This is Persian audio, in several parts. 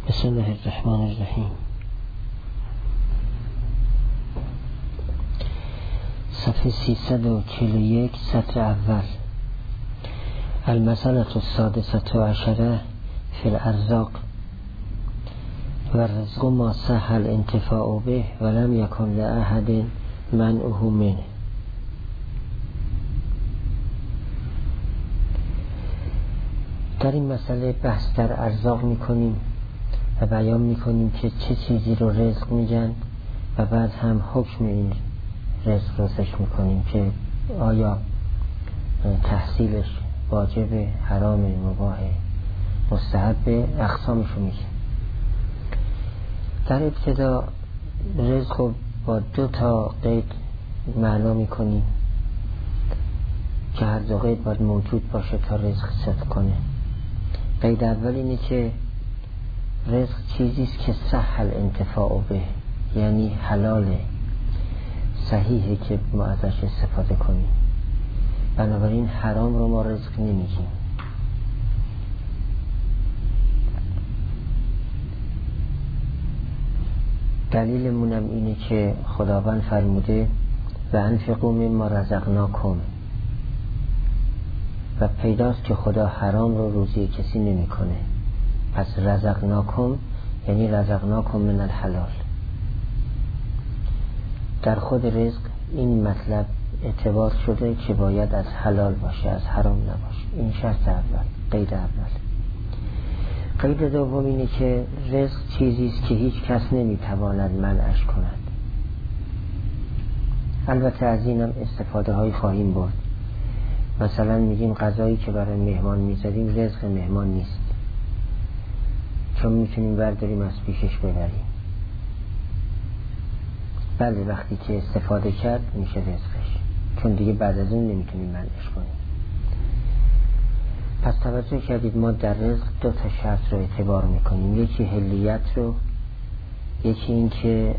بسم الله الرحمن الرحیم. صفحه 341 سطر اول. المسألة السادسة عشرة في الأرزاق والرزق ما صح الانتفاع به ولم يكن لأحد منعه منه. در این مسئله بحث در ارزاق میکنیم و بیان میکنیم که چه چیزی رو رزق میگن و بعد هم حکم این رزق رو ذکر میکنیم که آیا تحصیلش واجب، حرام، مباح، مستحب، اقسامش رو میگه. در ابتدا رزق رو با 2 قید معنا میکنیم که هر 2 قید باید موجود باشه تا رزق صدق کنه. قید اول اینه که رزق چیزیست که صح الانتفاع به، یعنی حلاله، صحیحه که ما ازش استفاده کنیم. بنابراین حرام رو ما رزق نمیگیم. دلیلمونم اینه که خداوند فرموده و انفقوا مما رزقناکم، و پیداست که خدا حرام رو روزی کسی نمیکنه. پس رزقناکم یعنی رزقناکم من الحلال. در خود رزق این مطلب اعتبار شده که باید از حلال باشه، از حرام نباشه. این شرط اول، قید اول. قید دوم اینه که رزق چیزیست که هیچ کس نمیتواند منعش کند. البته از اینم استفاده های خواهیم برد. مثلا میگیم غذایی که برای مهمان میذاریم رزق مهمان نیست، چون میتونیم برداریم از پیشش ببریم. بله، وقتی که استفاده کرد میشه رزقش، چون دیگه بعد از اون نمیتونیم منعش کنیم. پس توجه کردید ما در رزق 2 شرط رو اعتبار میکنیم. یکی حلیت رو، یکی این که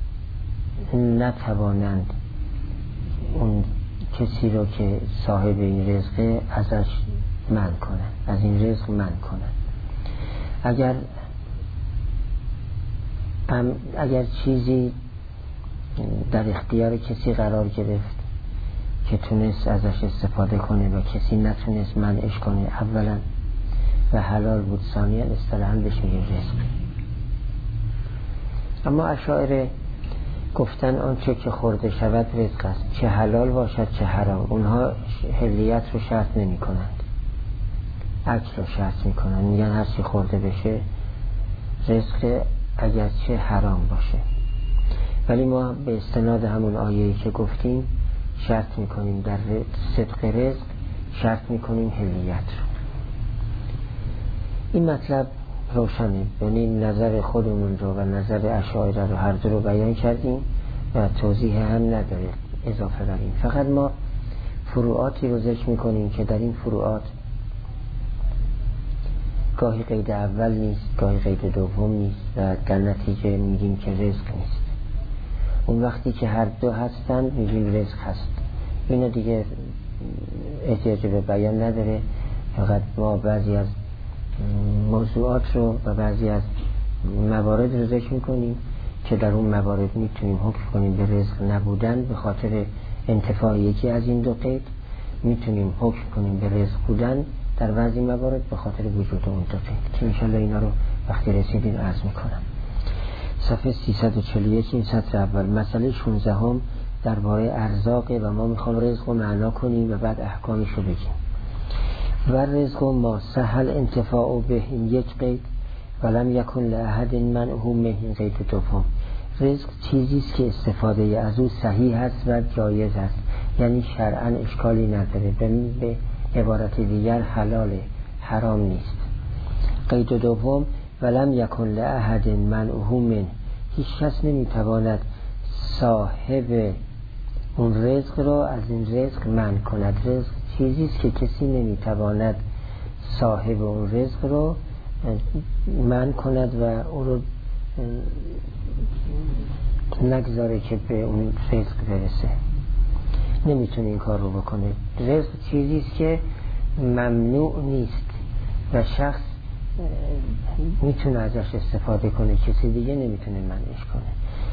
نتوانند اون کسی رو که صاحب این رزقه ازش منع کنن، از این رزق منع کنن. اگر چیزی در اختیار کسی قرار گرفت که تونست ازش استفاده کنه و کسی نتونست منعش کنه، اولا و حلال بود، ثانیا اصطلاحاً بهش میگه رزق. اما اشاعره گفتن آنچه که خورده شود رزق است، چه حلال باشد چه حرام. اونها حلیت رو شرط نمی کنند، اکل رو شرط می کنند. میگن هر چی خورده بشه رزق، اگرچه حرام باشه. ولی ما به استناد همون آیه‌ای که گفتیم شرط می کنیم، در صدق رزق شرط می کنیم حلیت رو. این مطلب روشنه، یعنی نظر خودمون رو و نظر اشاعره رو هر دو رو بیان کردیم و توضیح هم نداره اضافه بریم. فقط ما فروعاتی رو ذکر میکنیم که در این فروعات گاهی قید اول نیست، گاهی قید دوم نیست و در نتیجه میگیم که رزق نیست. اون وقتی که هر دو هستن میگیم رزق هست. اینو دیگه احتیاج به بیان نداره. فقط ما بعضی از موضوعات رو و بعضی از موارد رو ذکر میکنیم که در اون موارد میتونیم حکم کنیم به رزق نبودن به خاطر انتفاع یکی از این 2 قید، میتونیم حکم کنیم به رزق بودن در بعضی موارد به خاطر وجود اون 2 قید، که انشالله اینا رو وقتی رسیدیم عرض میکنم. صفحه 341 این سطر اول. مسئله 16 درباره ارزاقه و ما میخوام رزق رو معنا کنیم و بعد احکامش رو بگیم. و رزق ما سهل انتفاع به، این 1 قید، ولم یکن لأحد منعه منه، این قید دوم. رزق چیزیست که استفاده از او صحیح است و جایز است، یعنی شرعاً اشکالی نداره، به عبارت دیگر حلاله، حرام نیست. قید دوم ولم یکن لأحد منعه منه، هیچ کس نمیتواند صاحب اون رزق رو از این رزق منع کند. رزق چیزیست که کسی نمیتواند صاحب اون رزق رو منع کند و اون رو نگذاره که به اون رزق برسه، نمیتونه این کار رو بکنه. رزق چیزیست که ممنوع نیست و شخص میتونه ازش استفاده کنه، کسی دیگه نمیتونه منعش کنه.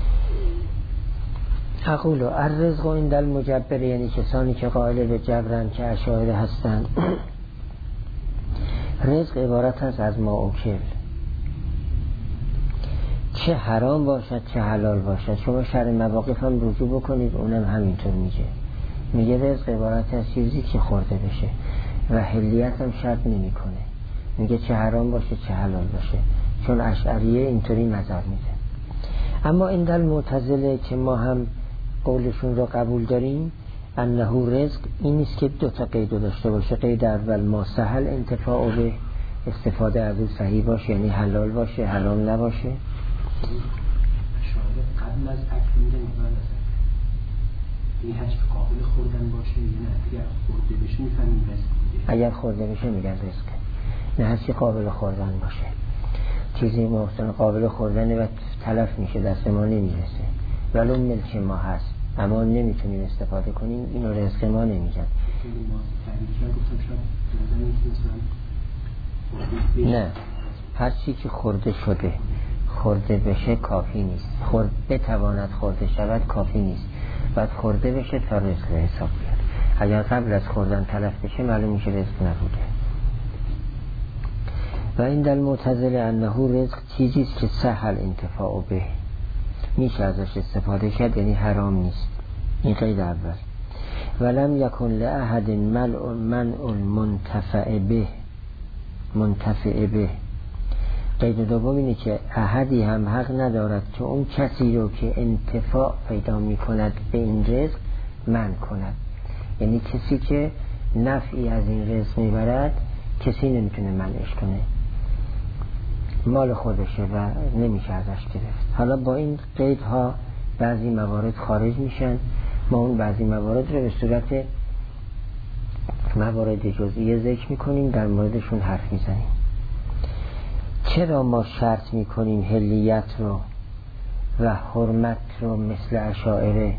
اقول الرزق عند المجبر، یعنی کسانی که قائل به جبرن که اشاعره هستن، رزق عبارت است از ما اوکل، چه حرام باشد چه حلال باشد. شما شرح مواقف هم رجوع بکنید، اونم همینطور میگه رزق عبارت از چیزی که خورده بشه و حلیت هم شرط نمی کنه، میگه چه حرام باشه چه حلال باشه، چون اشعریه اینطوری نظر میده. اما عند المعتزله که ما هم قولشون رو قبول داریم، انه رزق این نیست که دو تا قید داشته باشه. قید اول ما سهل انتفاع به، استفاده از اون صحیح باشه، یعنی حلال باشه حرام نباشه. شاید قبل از اکل میگه نظر این هرچی که قابل خوردن باشه، نه اگر خورده بشه میفهمیم رزق دیگه. اگر خورده بشه میگن رزق، نه هرچی قابل خوردن باشه. چیزی محسن قابل خوردن و تلف میشه دست ما نمیرسه ولو ملک ما هست اما نمیتونیم استفاده کنیم، اینو رزق ما نمیگن. نه، هر چی که خورده شده خورده بشه کافی نیست، بتواند خورده شود کافی نیست، باید خورده بشه تا رزق حساب بیاد. اگر قبل از خوردن تلف بشه معلوم میشه رزق نبوده. و این در معتزله انه رزق چیزیست که سهل انتفاع به، میشه ازش استفاده کرد، یعنی حرام نیست. این قید اول. ولم یکن لأحد منع منتفع به. قید دوم اینه که احدی هم حق ندارد که اون کسی رو که انتفاع پیدا میکند به این رزق منع کند، یعنی کسی که نفعی از این رزق میبرد کسی نمیتونه منعش کنه، مال خودشه و نمیشه ازش گرفت. حالا با این قیدها بعضی موارد خارج میشن، ما اون بعضی موارد رو به صورت موارد جزئیه ذکر میکنیم، در موردشون حرف میزنیم. چرا ما شرط میکنیم حلیت رو و حرمت رو مثل اشاعره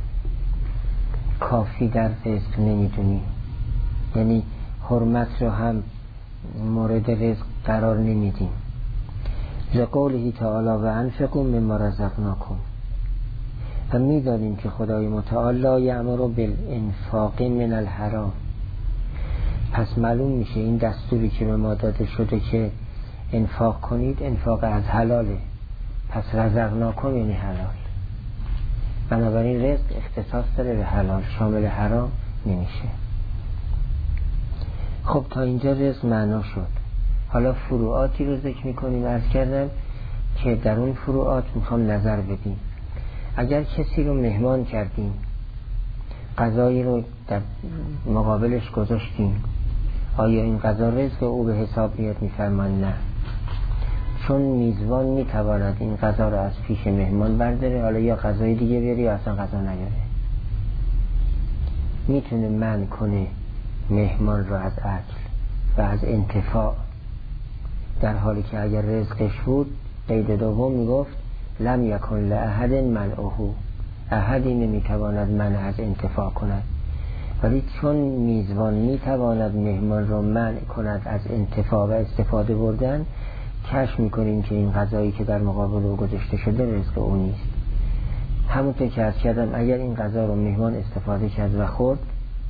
کافی در رزق نمیدونیم؟ یعنی حرمت رو هم مورد رزق قرار نمیدیم. لقوله تعالی و انفقوا مما رزقناکم، و میدانیم که خدای متعال لا یأمر بالانفاق من الحرام، پس معلوم میشه این دستوری که به ما داده شده که انفاق کنید انفاق از حلاله، پس رزقناکم یعنی حلال، بنابراین رزق اختصاص داره به حلال، شامل حرام نمیشه. خب تا اینجا رزق معنا شد. حالا فروعاتی رو ذکر میکنیم. عرض کردم که در اون فروعات میخوام نظر بدیم. اگر کسی رو مهمان کردیم، غذایی رو در مقابلش گذاشتیم، آیا این غذا رزق او به حساب میاد؟ میفرمان نه، چون میزبان میتواند این غذا رو از پیش مهمان برداره، حالا یا غذای دیگه بیاره یا اصلا غذا نیاره. میتونه منع کنه مهمان رو از اکل و از انتفاع، در حالی که اگر رزقش بود، قید دوم میگفت لم یکن لأحد منعه، احدی نمیتواند منع از انتفاع کند. ولی چون میزبان میتواند مهمان را منع کند از انتفاع و استفاده بردن، کشف میکنیم که این غذایی که در مقابل او گذاشته شده رزق او نیست. همونطور که عرض کردم اگر این غذا رو مهمان استفاده کرد و خورد،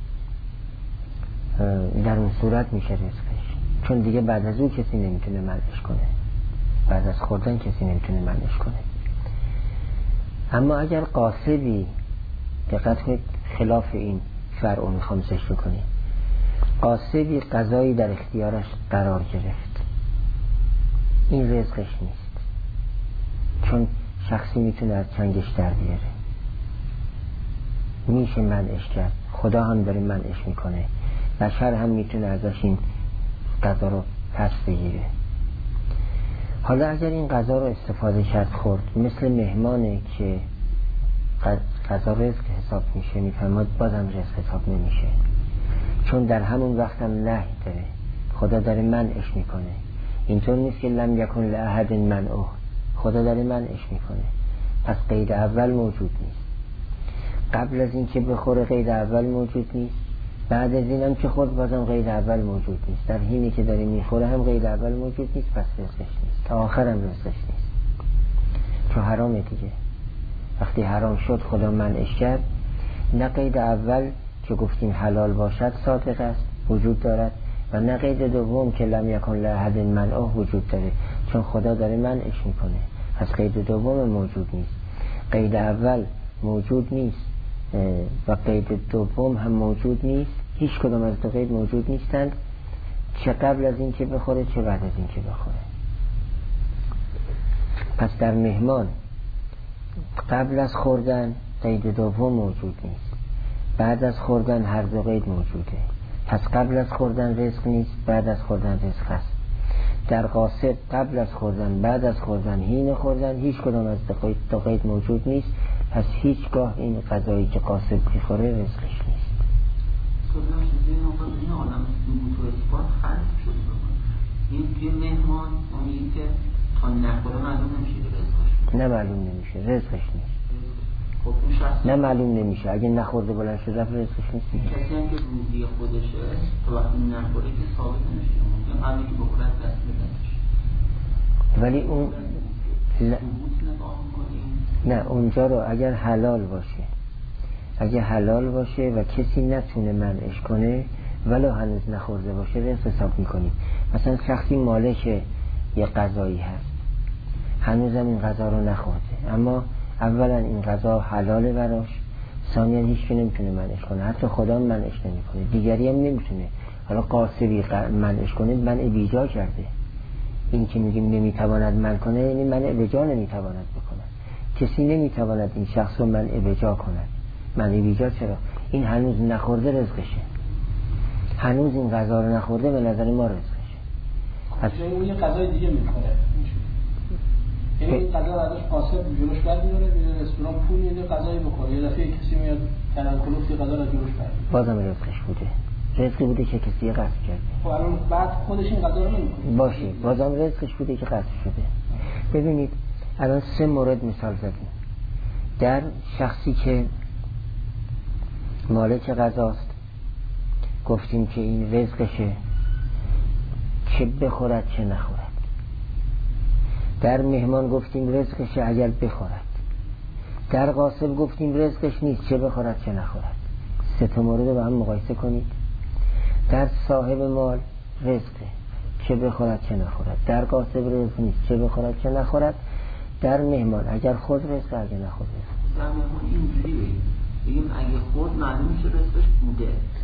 در اون صورت میشه رزقش، چون دیگه بعد از او کسی نمیتونه منعش کنه، بعد از خوردن کسی نمیتونه منعش کنه. اما اگر قاصدی، دقت کنید خلاف این فرع میخوام ذکر کنیم، قاصدی غذایی در اختیارش قرار گرفت، این رزقش نیست، چون شخصی میتونه از چنگش در بیاره، میشه منعش کرد، خدا هم داره منعش میکنه، بشر هم میتونه ازش این غذا رو پس بگیره. حالا اگر این غذا رو استفاده کرد خورد، مثل مهمانه که غذا رزق حساب میشه، میفرماد بازم رزق حساب نمیشه، چون در همون وقت هم نهی داره، خدا داره منعش میکنه. اینطور نیست که لم یکن لأحد منعه، خدا داره منعش میکنه، پس قید اول موجود نیست. قبل از اینکه بخوره قید اول موجود نیست، بعد از اینم که خورد بازم قید اول موجود نیست، در حینی که داره میخوره هم قید اول موجود نیست، پس رزقش نیست، تا آخرم رزقش نیست، چون حرامه دیگه. وقتی حرام شد خدا منعش کرد، نه قید اول که گفتیم حلال باشد صادق است وجود دارد و نه قید دوم که لم یکن لأحد منعه وجود داره، چون خدا داره منعش میکنه، پس قید دوم موجود نیست. قید اول موجود نیست و قید دوم هم موجود نیست، هیچ کدام از دو قید موجود نیستند، چه قبل از این که بخوره چه بعد از این که بخوره. پس در مهمان قبل از خوردن قید دوم موجود نیست، بعد از خوردن هر دو قید موجوده، پس قبل از خوردن رزق نیست، بعد از خوردن رزق است. در قاصد قبل از خوردن بعد از خوردن حین خوردن هیچ کدام از دو قید موجود نیست، پس هیچگاه این غذایی که قاصد میخوره رزقش نیست. خودم چیزی نمی‌خواد این عالم ثبوت و اثبات خلق شده بکنه. این توی مهمان اونی که تا نخوره معلوم نمیشه رزقش. نه معلوم نمیشه رزقش نیست. خب اون شخص نه معلوم نمیشه، اگه نخورده بلند شده رزقش نیست. کسی هم که روزی خودشه تا وقتی نخوره که ثابت نمیشه، ممکن قبلی که بخوره دست بدنش. ولی اون نه اونجا رو اگر حلال باشه، اگه حلال باشه و کسی نتونه منعش کنه ولو هنوز نخورده باشه رزق حساب میکنیم. مثلا شخصی مالک یه غذایی هست هنوزم این غذا رو نخورده، اما اولا این غذا حلاله براش، ثانیا هیچ که نمیتونه منعش کنه، حتی خدا منعش نمیکنه، دیگری هم نمیتونه. حالا قاصبی منعش کنه منع بیجا کرده. این که میگیم نمیتواند منع کنه یعنی منع بیجا نمیتواند بکنه. کسی نمیتواند این شخص رو منع بیجا کند. منع بیجا چرا؟ این هنوز نخورده رزقشه، هنوز این غذا رو نخورده، به نظر ما رزقشه. پس اون یه غذای دیگه میخوره، یعنی این غذا رو ازش قاصد جلوش برمی‌داره، میره رستوران پول میده غذایی بخوره، یه دفعه کسی میاد تنکلوفتی غذا رو جلوش برمی‌داره، بازم رزقش بوده، رزقی بوده که کسی قصد کرده. خب الان بعد خودش این غذا رو نمی‌کنه باشه، بازم رزقش بوده که قصد شده. ببینید الان 3 مورد مثال زدیم. در شخصی که مالک غذاست گفتیم که این رزقشه، چه بخورد چه نخورد. در مهمان گفتیم رزقشه اگر بخورد. در قاصد گفتیم رزقش نیست، چه بخورد چه نخورد. 3 مورد رو با هم مقایسه کنید. در صاحب مال رزقه، چه بخورد چه نخورد. در قاصد رزق نیست، چه بخورد چه نخورد. در مهمان اگر خود رزق اگر نخود رزق. در مهمان اینجوری بگیم اگه خود معلوم میشه رزقش بوده،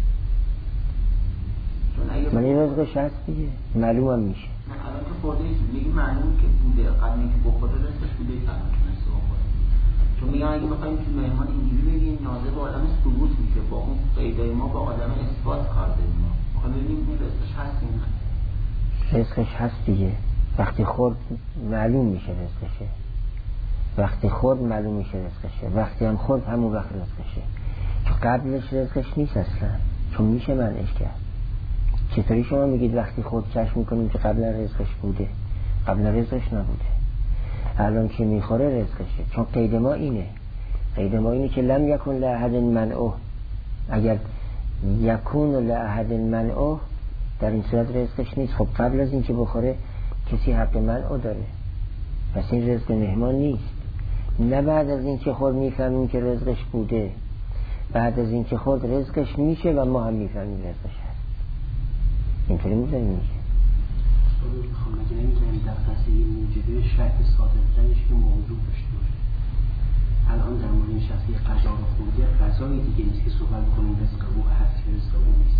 من این رزقش هست دیگه معلوم هم میشه. نه الان که خورده ایست میگیم معلوم که بوده، قبل اینکه بخوره رزقش بوده که الان تونسته بخوره. چون میگم اگه بخوایم تو مهمان اینجوری بگیم ناظر به آدم ثبوت میشه، با اون قیدای ما با آدم اثبات کار داریم. ما میخوایم ببینیم این رزقش هست این نه. رزقش هست دیگه، وقتی خورد معلوم میشه رزقشه، وقتی خورد معلوم میشه رزقشه، وقتی هم خورد همون وقت رزقشه. چون قبلش رزقش نیست اصلا، چون میشه منعش کرد. چطوری شما میگید وقتی خود چشم میکنیم که قبلا رزقش بوده؟ قبلا رزقش نبوده، الان که میخوره رزقشه. چون قید ما اینه، قید ما اینه که لم یکن لأحد منعه، اگر یکون لأحد منعه در این صورت رزقش نیست. خب قبل از این که بخوره کسی حق منعه داره، پس این رزق مهمان نیست. نه بعد از این که خود میفهمیم که رزقش بوده، بعد از این که خود رزقش میشه و ما هم میفهمیم رزقش هست. اینطوری میزنیم میشه. خب مگه نمیتونیم در قضیه موجبه شرط صادقترش که موضوع داشته باشه؟ الان در مورد این شخصی غذا رو خورده، غذای دیگه نیست که صحبت کنیم رزق او هست که رزق او نیست.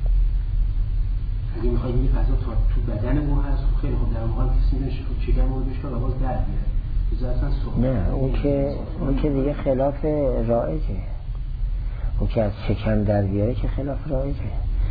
اگه میخواید این غذا تو بدن او هست، خیلی خوب در واقع کسی نمیشه خب چگه موردش که آواز در بیاره. نه اون که دیگه خلاف رایجه، اون که از شکم در بیاره که خلاف رایجه.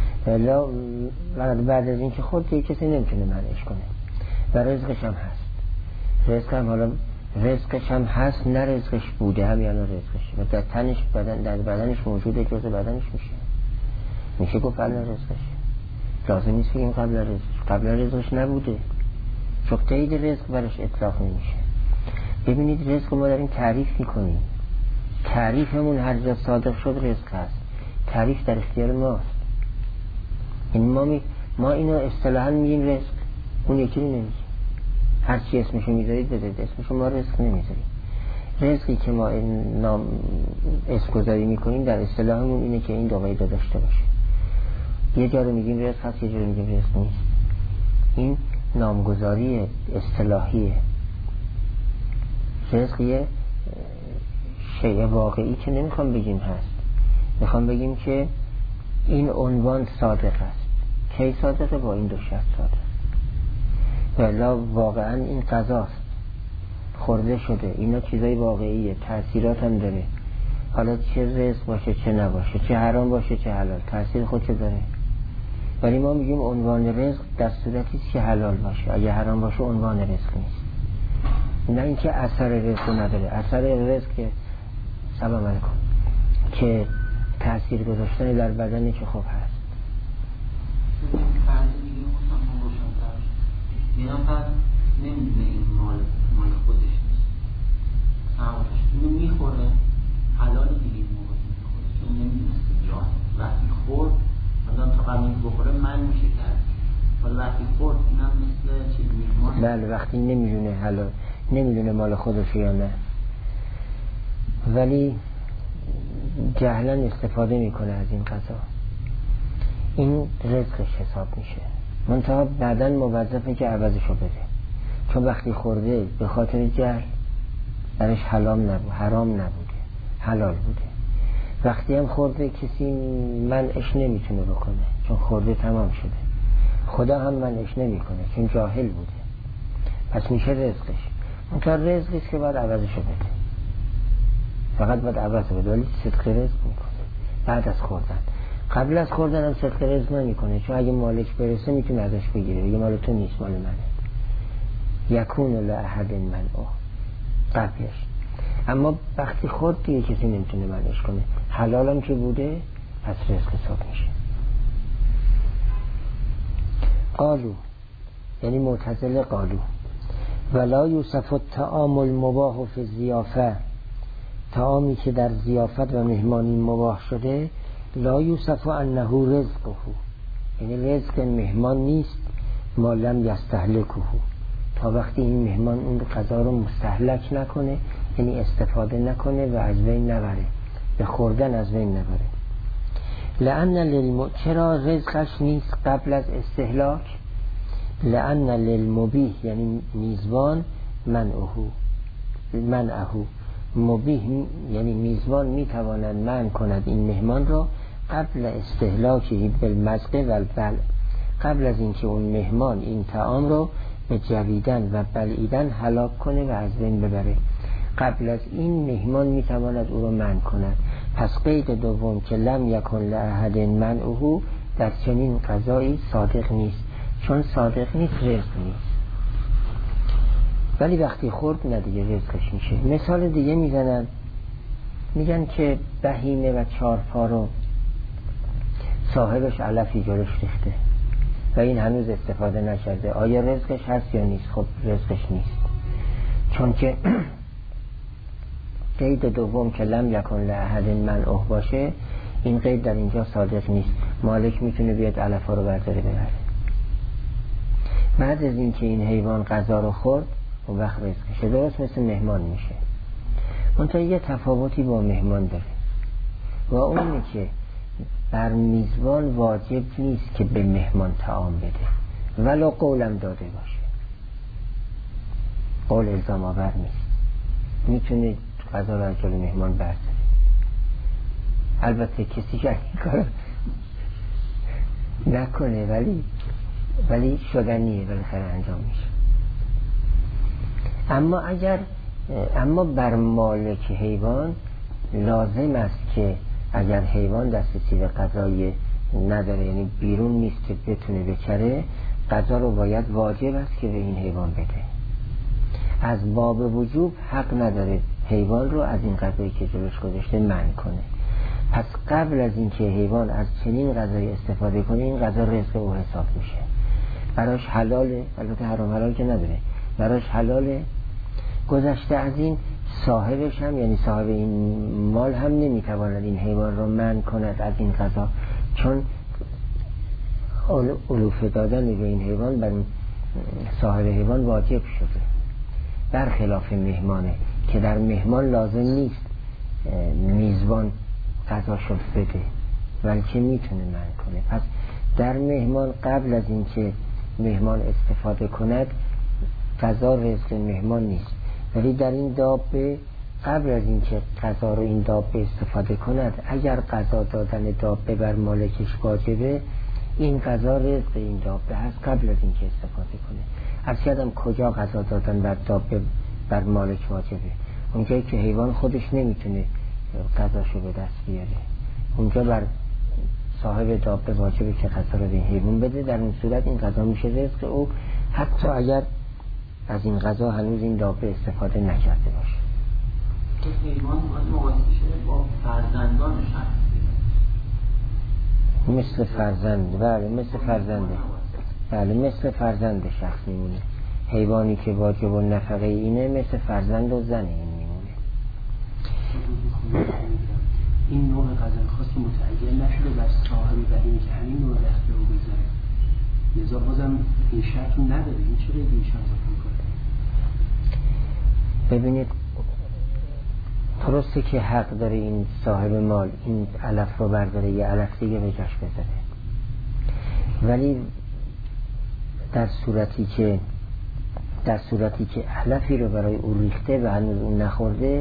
بعد از این که خود دیگه کسی نمیتونه منعش کنه و رزقش هم هست. رزق هم حالا رزقش هم هست، نه رزقش بوده هم یعنی رزقش و در تنش در بدنش موجوده، جزء بدنش میشه گفت قبل رزقش. لازم نیست بگیم قبل رزقش نبوده، چون قید رزق برش اطلاق نمیشه. ببینید رزق ما داریم تعریف میکنیم، تعریفمون هر جا صادق شد رزق هست. تعریف در اختیار ماست. این ما اینو اصطلاحاً میگیم رزق، اون یکی رو نمیگیم. هر چی اسمشو میذارید بذارید، اسمشو ما رزق نمیذاریم. رزقی که ما نام اسم گذاری میکنیم در اصطلاحمون اینه که این دو قید داشته باشه. یه جا رو میگیم رزق هست، یه جا رو میگیم رزق نیست. این نامگذاری اصطلاحیه. رزق یه شیء واقعی که نمیخوام بگیم هست، میخوام بگیم که این عنوان صادق است. کی صادقه؟ با این دو شرط صادق. ولا واقعا این قضاست، خورده شده، اینا چیزای واقعیه، تأثیرات هم داره. حالا چه رزق باشه چه نباشه، چه حرام باشه چه حلال، تأثیر خودشو داره. ولی ما میگیم عنوان رزق در صورتی که حلال باشه، اگه حرام باشه عنوان رزق نیست. نه اینکه اثر رزق نداره. اثر رزق که سلام علیکم که تأثیر گذاشتن در بدنی که خوب هست. یه نفر نمیدونه این مال خودش نیست، سوارش اینو میخوره، حلال دیگه این موقع میخوره چون نمیدونسته جان. وقتی خورد مثلا تا قبل اینکه بخوره من میشه کرد، ولی وقتی خورد اینم مثل چیز میمونه. بله وقتی نمیدونه حلال، نمیدونه مال خودش یا نه، ولی جهلا استفاده میکنه از این غذا، این رزقش حساب میشه. منتها بعداً موظفه که عوضشو بده، چون وقتی خورده به خاطر جهل درش حرام نبوده، حلال بوده. وقتی هم خورده کسی منعش نمیتونه بکنه چون خورده تمام شده. خدا هم منعش نمیکنه چون جاهل بوده. پس میشه رزقش. منتها رزقیست که باید عوضشو بده، فقط باید عوض بده، ولی صدق رزق میکنه بعد از خوردن. قبل از خوردن هم صدق رزق نمیکنه، چون اگه مالک برسه میتونه ازش بگیره، بگه مال تو نیست مال منه. یکون لأحد منعه قبلش. اما وقتی خورد دیگه کسی نمیتونه منعش کنه. حلالم که بوده پس رزق حساب میشه. قالو یعنی معتزله قالو ولا یوصف الطعام المباح فی الضیافه، طعامی که در ضیافت و مهمانی مباح شده لا یوصف انه رزقه، یعنی رزق مهمان نیست، ما لم یستهلکه، تا وقتی این مهمان اون غذا رو مستهلک نکنه، یعنی استفاده نکنه و از بین نبره، به خوردن از بین نبره. چرا رزقش نیست قبل از استهلاک؟ لأن للمبیح یعنی میزبان منعه، مبیح یعنی میزبان میتواند منع کند این مهمان را قبل استهلاکی بالمزق و البلع، قبل از اینکه اون مهمان این طعام رو به جویدن و بلعیدن هلاک کنه و از بین ببره. قبل از این مهمان میتواند او رو منع کند. پس قید دوم که لم یکن لأحد منعه در چنین قضایی صادق نیست، چون صادق نیست رزق نیست. ولی وقتی خورد نه دیگه رزقش میشه. مثال دیگه میزنن، میگن که بهینه و چارپا رو صاحبش علفی جلوش ریخته و این هنوز استفاده نکرده، آیا رزقش هست یا نیست؟ خب رزقش نیست، چون که قید دوم که لم یکن لأحد منعه باشه، این قید در اینجا صادق نیست. مالک میتونه بیاد علفا رو برداره ببره. بعد از اینکه این حیوان غذا رو خورد اون وقت رزقشه، درست مثل مهمان میشه. منتها یه تفاوتی با مهمان داره و اونه که بر میزبان واجب نیست که به مهمان طعام بده ولو قولم داده باشه. قول الزام آور نیست، میتونه غذا رو از جلوی مهمان برداره. البته کسی که این کار نکنه ولی شدنیه، بالاخره انجام میشه. اما بر مالک حیوان لازم است که اگر حیوان دسترسی به غذای نداره، یعنی بیرون نیست که بتونه بچره، غذا رو باید واجب است که به این حیوان بده. از باب وجوب حق نداره حیوان رو از این غذایی که جلوش گذاشته منع کنه. پس قبل از اینکه حیوان از چنین غذایی استفاده کنه، این غذا رزق او حساب میشه. براش حلاله، البته حرام حلال که نداره، براش حلاله. گذشته از این صاحبش هم یعنی صاحب این مال هم نمیتواند این حیوان رو منع کند از این غذا، چون علوفه دادن به این حیوان بر صاحب حیوان واجب شده، برخلاف مهمانه که در مهمان لازم نیست میزبان غذاشو بده بلکه میتونه منع کنه. پس در مهمان قبل از اینکه مهمان استفاده کند غذا رزق مهمان نیست، ولی در این دابه قبل از اینکه غذا رو این دابه استفاده کند اگر غذا دادن دابه بر مالکش واجبه این غذا رزق این دابه هست قبل از اینکه استفاده کنه. از کردم کجا غذا دادن بر دابه بر مالک واجبه؟ اونجایی که حیوان خودش نمیتونه غذاشو به دست بیاره، اونجا بر صاحب دابه واجبه که غذا رو به حیوان بده. در این صورت این غذا میشه رزق او حتی اگر از این غذا هنوز این دابه استفاده نکرده باشه. حیوان مقایسه شده با فرزندان شخص مثل فرزند، بله مثل فرزنده، بله مثل فرزند شخص میمونه. حیوانی که واجب النفقه اینه مثل فرزند و زن این میمونه. این نوع غذای خاص که متعین نشده بر صاحب بهینه که همین نوع دست به او بذاره، لذا بازم این شرط نداره. این چرا ایشان اضافه میکنه؟ ببینید درسته که حق داره این صاحب مال این علف رو برداره یه علف دیگه به جاش بذاره، ولی در صورتی که علفی رو برای او ریخته و هنوز اون نخورده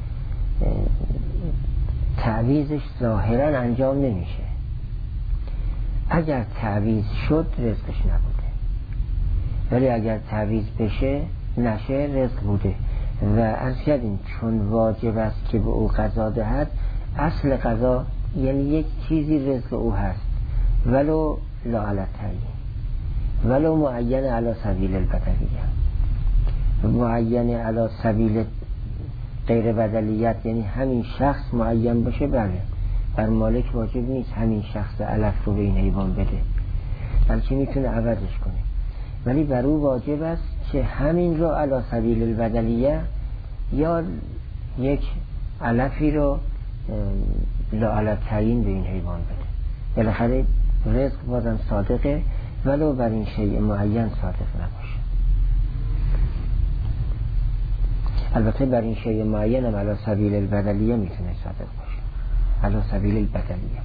تعویضش ظاهرا انجام نمیشه. اگر تعویض شد رزقش نبوده، ولی اگر تعویض بشه نشه رزق بوده. و عرض کردیم چون واجب است که به او غذا دهد، اصل غذا یعنی یک چیزی رزق او هست ولو لا علی التعیین ولو معین علی سبیل البدلیه، معین علی سبیل غیر بدلیت یعنی همین شخص معین باشه بله بر مالک واجب نیست همین شخص علف رو به این حیوان بده، بلکه میتونه عوضش کنه، ولی بر او واجب است که همین رو علی سبیل البدلیه یا یک علفی رو لا علی التعیین به این حیوان بده. بالاخره رزق بازم صادقه ولو بر این شیء معین صادق نباشه. البته بر این شیء معین هم علی سبیل البدلیه میتونه صادق باشه، علی سبیل البدلیه.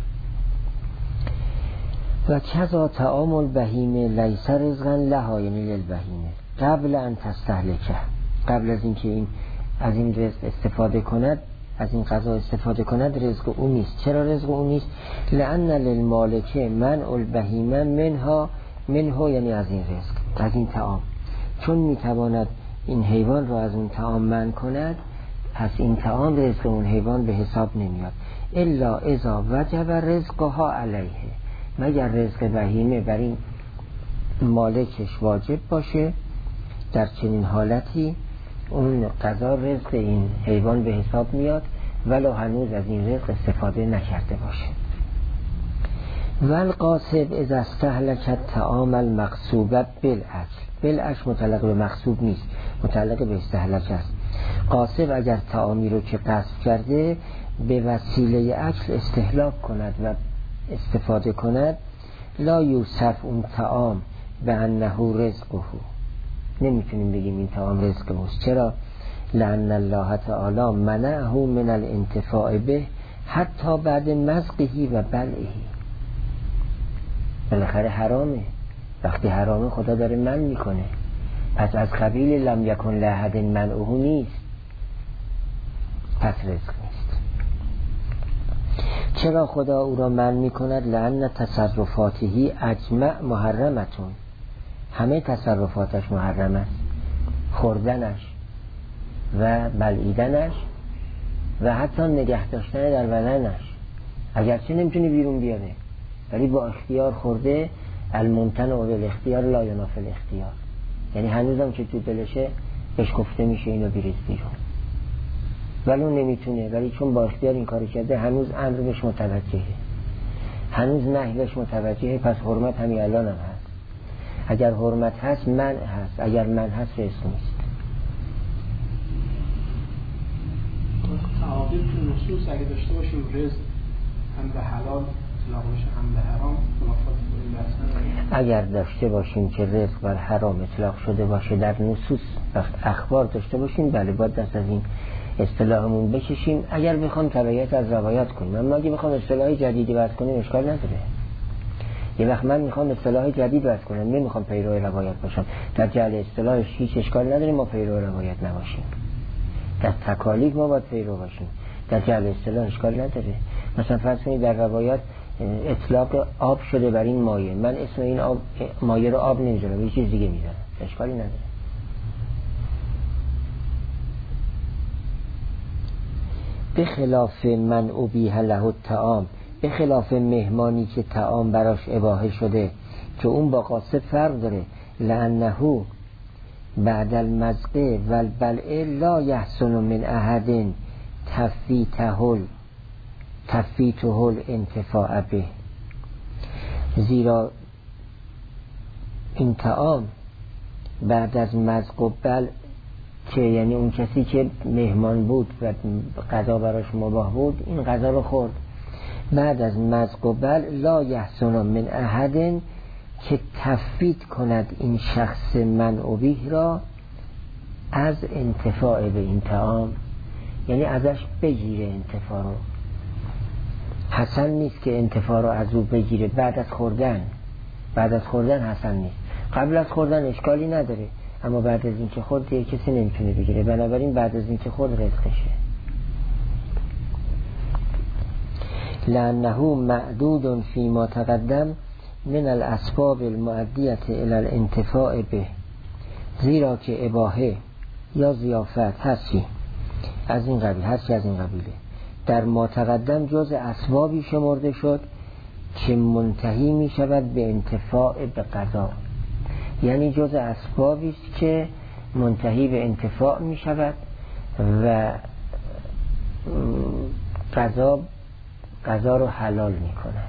و کذا طعام البهیمه لیس رزقا لها یعنی للبهیمه قبل ان تستهلکه، قبل از اینکه این از این رزق استفاده کند، از این غذا استفاده کند رزق او نیست. چرا رزق او نیست؟ لأن للمالکه منع البهیمه منها یعنی از این رزق، از این طعام، چون میتواند این حیوان را از اون طعام منع کند پس این طعام رزق اون حیوان به حساب نمیاد. الا اذا وجب رزقها علیه، مگر رزق بهیمه بر این مالکش واجب باشه، در چنین حالتی اون غذا رزق این حیوان به حساب میاد ولو هنوز از این رزق استفاده نکرده باشه. والقاصب اذا استهلک الطعام المغصوب بالعکس متعلق به مغصوب نیست، متعلق به استهلک است. قاصب اگر طعامی رو که غصب کرده به وسیله اکل استهلاک کند و استفاده کند، لا یوصف اون طعام به انه رزقه، نمیتونیم بگیم این طعام رزق اوست. چرا؟ لأن الله تعالی منعه من الانتفاع به حتی بعد مزقه و بلعه. بالاخره حرامه، وقتی حرامه خدا داره منع میکنه، پس از قبیل لم یکن لأحد منعه نیست، پس رزق نیست. چرا خدا او را منع میکند؟ لأن تصرفاته اجمع محرمتون، همه تصرفاتش محرم است، خوردنش و بلعیدنش و حتی نگه داشتن در بدنش، اگرچه نمیتونه بیرون بیاره ولی با اختیار خورده. الممتنع بالاختیار لا ینافی الاختیار، یعنی هنوزم که تو دلشه بهش گفته میشه اینو بریز بیرون، ولی اون نمیتونه، ولی چون با اختیار این کارو کرده هنوز امر بهش متوجهه، هنوز نهی بهش متوجهه، پس حرمت همین الان هم هست. اگر حرمت هست منع هست، اگر منع هست رزق نیست. تعابیر که نصوص اگه داشته باشیم رزق هم به حلال اطلاق بشه هم به حرام موافق این بحث اگر داشته باشیم که رزق بر حرام اطلاق شده باشه در نصوص و اخبار داشته باشیم، بله باید دست از این اصطلاحمون بکشیم اگر بخوام تبعیت از روایات کنیم. اما اگه بخوام اصطلاح جدیدی وضع کنیم اشکال نداره. یه وقت من میخوام اصطلاح جدید وضع کنم، نمیخوام پیرو روایت باشم، در جعل اصطلاحش هیچ اشکال نداره ما پیرو روایت نباشیم. در تکالیف ما باید پیرو باشیم، در جعل اصطلاح اشکال نداره. مثلا فرض کنید در روایات اطلاق آب شده بر این مایه، من اسم این آب مایه رو آب نمیذارم، یه چیز دیگه میذارم، اشکالی نداره. به خلاف من ابیح له الطعام، به خلاف مهمانی که طعام براش اباحه شده که اون با قاصد فرق داره. لأنه بعد المزقه و البلعه لا یحسن من احد تفیته الانتفاع به، زیرا این طعام بعد از مزق و بلع که یعنی اون کسی که مهمان بود و غذا براش مباح بود این غذا رو خورد، بعد از مزق و بلع لا یحسن من احد که تفیت کند این شخص من ابیح را از انتفاع به این طعام، یعنی ازش بگیره انتفاع رو. حسن نیست که انتفاع رو از او بگیره بعد از خوردن حسن نیست. قبل از خوردن اشکالی نداره، اما بعد از این که خورد دیگه کسی نمیتونه بگیره، بنابراین بعد از این که خورد رزقشه. لأنه معدود فيما تقدم من الاسباب المؤدیة الى الانتفاع به، زیرا که اباحه یا ضیافت هرچی از این قبیله در ما تقدم جز اسبابی شمرده شد که منتهی می شود به انتفاع به غذا، یعنی جز اسبابی است که منتهی به انتفاع می شود و غذا رو حلال می کند.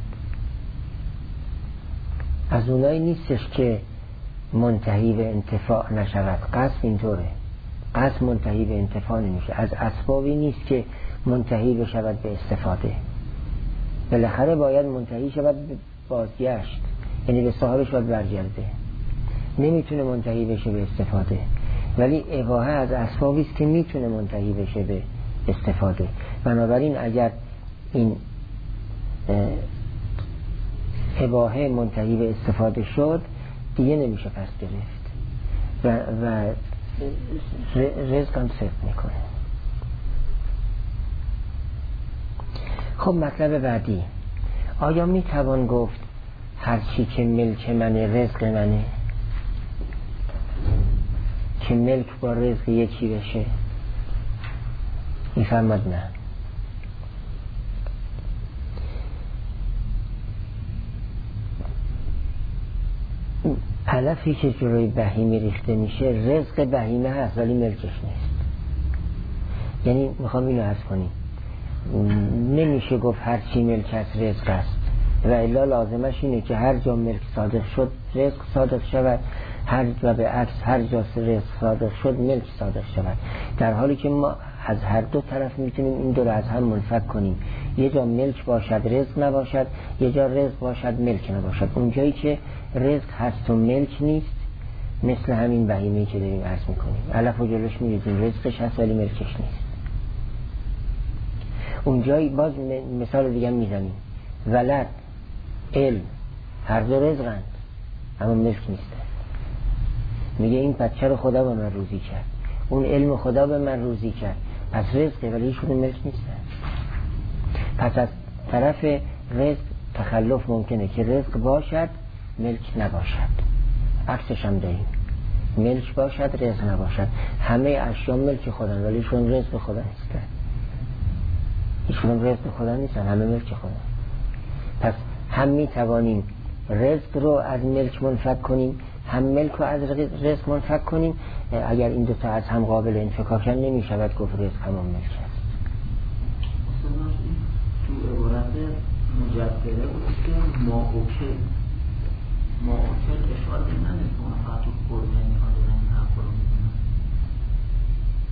از اونایی نیستش که منتهی به انتفاع نشود. قصد اینطوره، قصد منتهی به انتفاع نمیشه. از اسبابی نیست که منتهی بشود به استفاده، بالاخره باید منتهی شود به بازگشت، یعنی به صاحبش باید برگرده، نمیتونه منتهی بشه به استفاده. ولی اباحه از اسبابی است که میتونه منتهی بشه به استفاده. بنابراین اگر این اباحه منتهی به استفاده شد دیگه نمیشه پس گرفت و رزق هم صرف میکنه. خب مطلب بعدی، آیا میتوان گفت هر چی که ملک منه رزق منه، که ملک با رزق یکی بشه؟ میفرماد نه. علفی که جلوی بهیمه ریخته میشه رزق بهیمه هست ولی ملکش نیست. یعنی میخوام اینو عرض کنیم، نمیشه گفت هر چی ملک است رزق است، و الا لازمش اینه که هر جا ملک صادق شد رزق صادق شود، و به عکس هر جا رزق صادق شد ملک صادق شود، در حالی که ما از هر دو طرف میتونیم این دو رو از هم منفک کنیم. یه جا ملک باشد رزق نباشد، یه جا رزق باشد ملک نباشد. اونجایی که رزق هست و ملک نیست مثل همین بهیمه‌ای که داریم عرض میکنیم، علف و جلوش میریزیم رزقش هست ولی ملکش نیست. اونجایی باز مثال دیگه میزنیم، ولد علم هر دو رزقند اما ملک نیست. میگه این بچه رو خدا به من روزی کرد، اون علم خدا به من روزی کرد، پس رزقه ولی هیچ کدوم ملک نیست. پس از طرف رزق تخلف ممکنه که رزق باشد ملک نباشد، عکسش هم داریم، ملک باشد رزق نباشد. همه اشیا ملک خدا ولی چون رزق خدا نیستن، هیچ کدوم رزق خدا نیستن، همه ملک خدا. پس هم می توانیم رزق رو از ملک منفک کنیم، هم ملک رو از رزق منفک کنیم. اگر این دوتا از هم قابل انفکاکن نمی شود گفت رزق همون ملک است. تو عبارت مجدره بود که ما اوکل اشاره نده که اون فقط تو خورده میخواد دادن این حق رو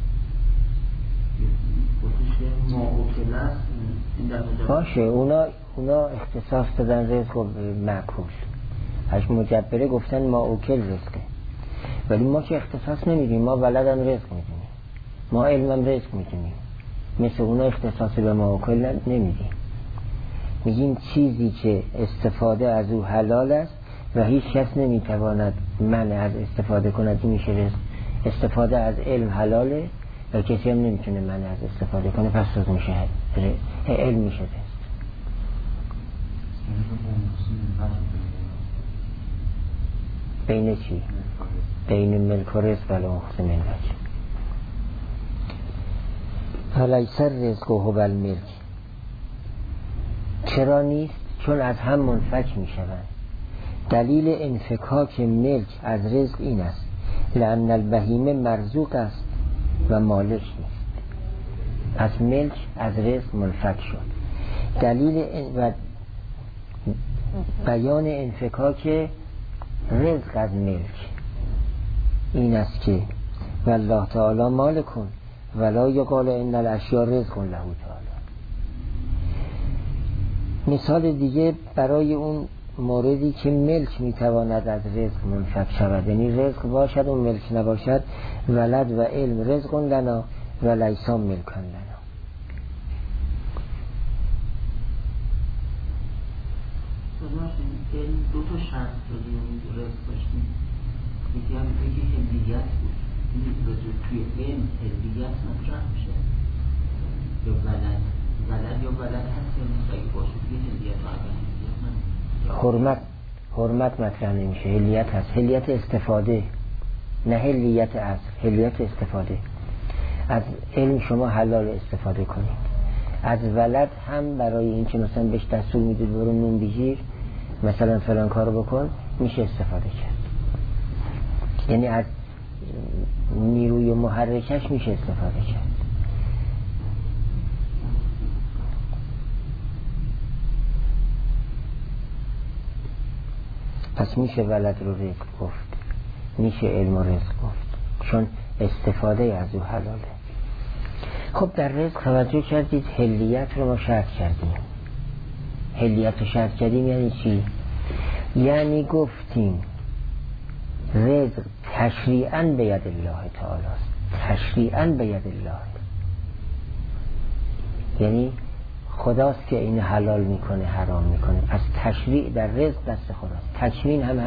میدونن بودش که ما اوکل است. باشه اونا اونا اختصاص دادن رزق و معکول، از مجبره گفتن ما اوکل رزقه، ولی ما که اختصاص نمیدیم، ما ولدم رزق میدونیم، ما علمم رزق میدونیم، مثل اونا اختصاص به ما اوکل نمیدیم. میگیم چیزی که استفاده از او حلال است و هیچ کس نمیتواند منع از استفاده کند، این میشه رزق. استفاده از علم حلاله و کسی هم نمیتونه منع از استفاده کنه، پس رزق میشه، علم میشه رزق. بین چی؟ بین ملک و رزق و لنخص ملک. فلیس الرزق و هو الملک. چرا نیست؟ چون از هم منفک می شوند. دلیل انفکاک ملک از رزق این است لأن البهیمه مرزوق است و مالک نیست. از ملک از رزق منفک شد. دلیل و بیان انفکاک رزق از ملک این است که والله تعالی مالکون ولا یقال ان الاشیاء رزق له تعالی. مثال دیگه برای اون موردی که ملک میتواند از رزق منفک شود، یعنی رزق باشد و ملک نباشد، ولد و علم رزق لنا و لیسا ملکا لنا. علم دو تا شرط داری و رزق داشتیم، یکی هم یکی هلیت بود، این رزق توی علم هلیت مطرح میشه یا ولد یا ولد هست یا مستقی باشه توی هلیت و اگر حرمت مطرح نمیشه، هلیت هست، هلیت استفاده نه هلیت اصل، هلیت استفاده. از علم شما حلال استفاده کنید، از ولد هم برای این که مثلا بهش دستور میدید برو نون بگیر مثلا فلان کارو بکن میشه استفاده کرد، یعنی از نیروی محرکش میشه استفاده کرد. پس میشه ولد رو رزق گفت، میشه علم رو رزق گفت، چون استفاده از او حلاله. خب در رزق توجه کردید هلیت رو ما شرط کردیم. هلیت رو شرط کردیم یعنی چی؟ یعنی گفتیم رزق تشریعاً به ید الله تعالی است، تشریعاً به ید الله، یعنی خداست که این حلال میکنه حرام میکنه، پس تشریع در رزق دست خداست. تکوین هم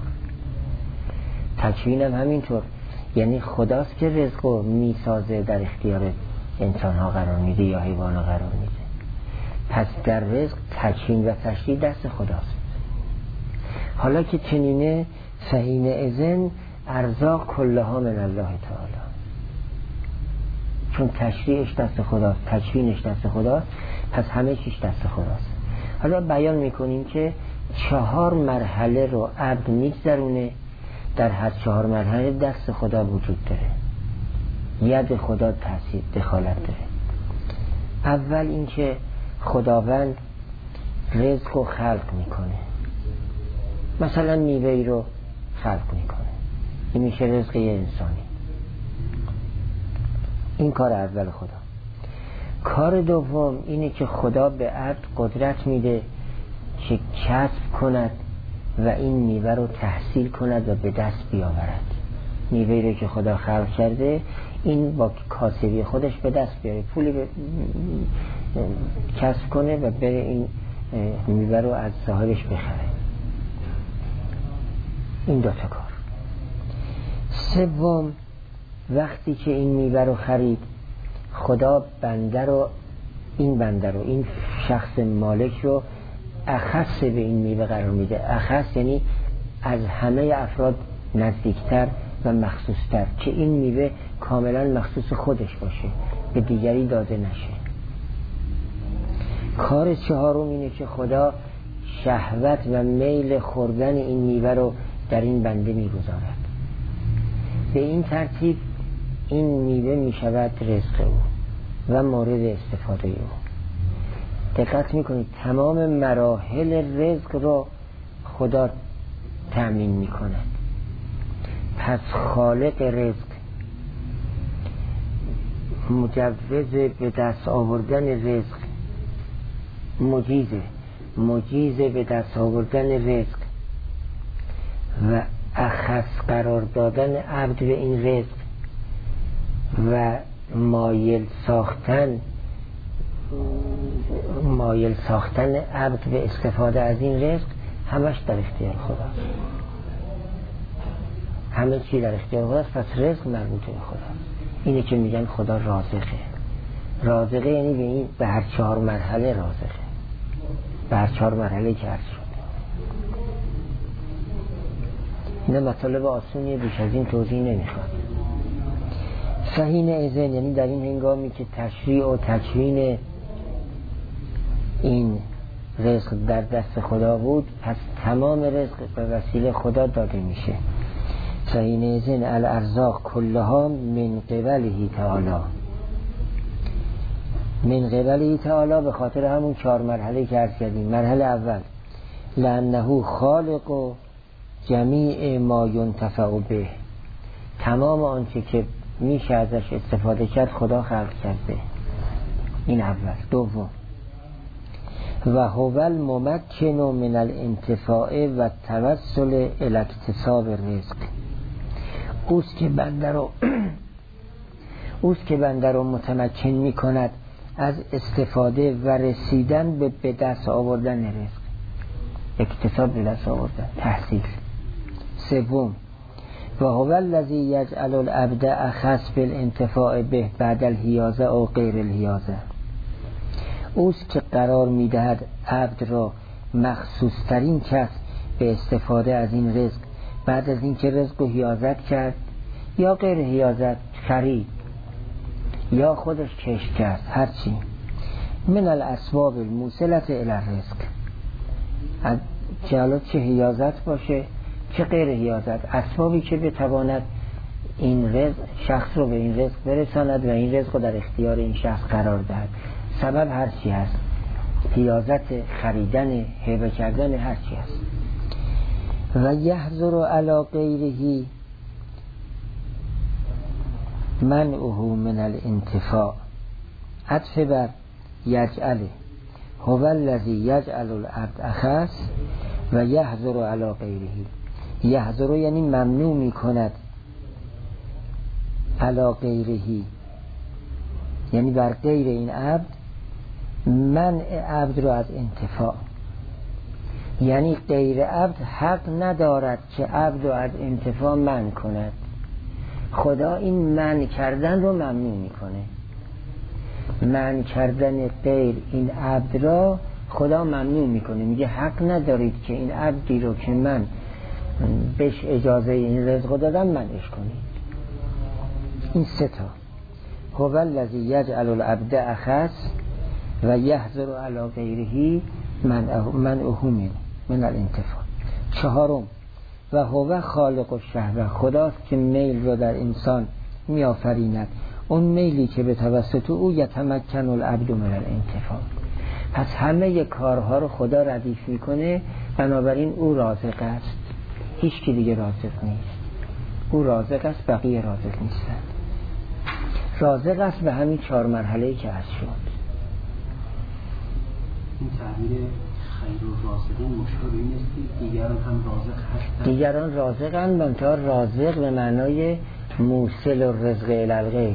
همینطور، یعنی خداست که رزق رو میسازه در اختیار انسان ها قرار میده یا حیوان ها قرار میده، پس در رزق تکوین و تشریع دست خداست. حالا که چنینه فحین اذن ارزاق کلها من الله تعالی، چون تشریعش دست خداست، تکوینش دست خداست، پس همه چیش دست خداست. حالا بیان میکنیم که 4 مرحله رو عبد میگذرونه، در هر 4 مرحله دست خدا وجود داره، ید خدا تأثیر دخالت داره. اول اینکه خداوند رزق رو خلق میکنه، مثلا میوه‌ای رو خلق میکنه، این میشه رزق یه انسانی، این کار اول خدا. کار دوم اینه که خدا به عبد قدرت میده که کسب کند و این میوه رو تحصیل کند و به دست بیاورد. میوه‌ای رو که خدا خلق کرده این با کاسبی خودش به دست بیاره، پولی کسب کنه و بره این میوه رو از صاحبش بخره. این 2 تا کار. سوم وقتی که این میوه رو خرید، خدا بنده رو این شخص مالک رو اخص به این میوه قرار میده. اخص یعنی از همه افراد نزدیکتر و مخصوصتر، که این میوه کاملا مخصوص خودش باشه، به دیگری داده نشه. کار چهارم اینه که خدا شهوت و میل خوردن این میوه رو در این بنده میگذارد. به این ترتیب این میوه میشود رزق او و مورد استفاده او. دقت میکنید تمام مراحل رزق رو خدا تأمین میکند. پس خالق رزق مجوز به دست آوردن رزق، مجیزه مجیز به دست آوردن رزق و اخص قرار دادن عبد به این رزق و مایل ساختن عبد به استفاده از این رزق، همش در اختیار خداست. همه چی در اختیار خداست، پس رزق مربوط به خداست. اینه که میگن خدا رازقه یعنی به هر 4 مرحله رازقه، به هر 4 مرحله که عرض شد. اینه مطالب آسونیه، بیش از این توضیح نمیخواد. فحین اذن یعنی در این هنگامی که تشریع و تکوین این رزق در دست خدا بود، پس تمام رزق به وسیله خدا داده میشه. فحین اذن الارزاق کلها من قبله تعالی، من قبله تعالی به خاطر همون 4 مرحله که عرض کردیم. مرحله اول لانه خالق و جمیع ما ینتفع به، تمام آنچه که میشه ازش استفاده کرد خدا خلق کرده. این اول. دوم و هو الممکن من الانتفاع و توسل الی اکتساب الرزق، اوست که بنده رو متمکن میکند از استفاده و رسیدن به دست آوردن رزق. اکتساب به دست آوردن، تحصیل. سوم و هو الذی یجعل العبد اخص بالانتفاع به بعد الحیازه او غیر الحیازه، اوست که قرار میدهد عبد را مخصوص ترین کس به استفاده از این رزق بعد از این که رزق رو حیازت کرد یا غیر حیازت، خرید یا خودش کشت کرد، هرچی من الاسباب الموصلة الی الرزق، چه حیازت باشه چه غیر حیازت، اسبابی که بتواند این رزق شخص رو به این رزق برساند و این رزق رو در اختیار این شخص قرار دهد. سبب هرچی هست، حیازت، خریدن، هبه کردن، هرچی هست. و یحظر علی غیره منعه من الانتفاع، عطف بر یجعله، هو الذی یجعل العبد اخص و یحظر علی غیره. یحظر یعنی ممنوع می کند، علی غیره یعنی بر غیر این عبد، منع عبد رو از انتفاع، یعنی غیر عبد حق ندارد که عبد رو از انتفاع منع کند. خدا این منع کردن رو ممنوع میکنه، منع کردن غیر این عبد را خدا ممنوع میکنه، میگه حق ندارید که این عبدی رو که من بهش اجازه این رزق دادم منعش کنید. این 3 تا، هو الذی یجعل العبد اخص و یحظر علی غیره منعه من الانتفاع. 4 و هو خالق الشهوه، خداست که میل را در انسان میآفریند، اون میلی که به توسط او یتمکن العبد من الانتفاع. پس همه کارها رو خدا ردیف میکنه، بنابراین او رازق است، هیچ کی دیگه رازق نیست. او رازق است، بقیه رازق نیستن. رازق است به همین 4 مرحله که عرض شد. این تعبیر خیر و رازقین مشکل این است که دیگران هم رازق هستند. دیگران رازقند، منتها رازق به معنای موصل الرزق الی الغیر،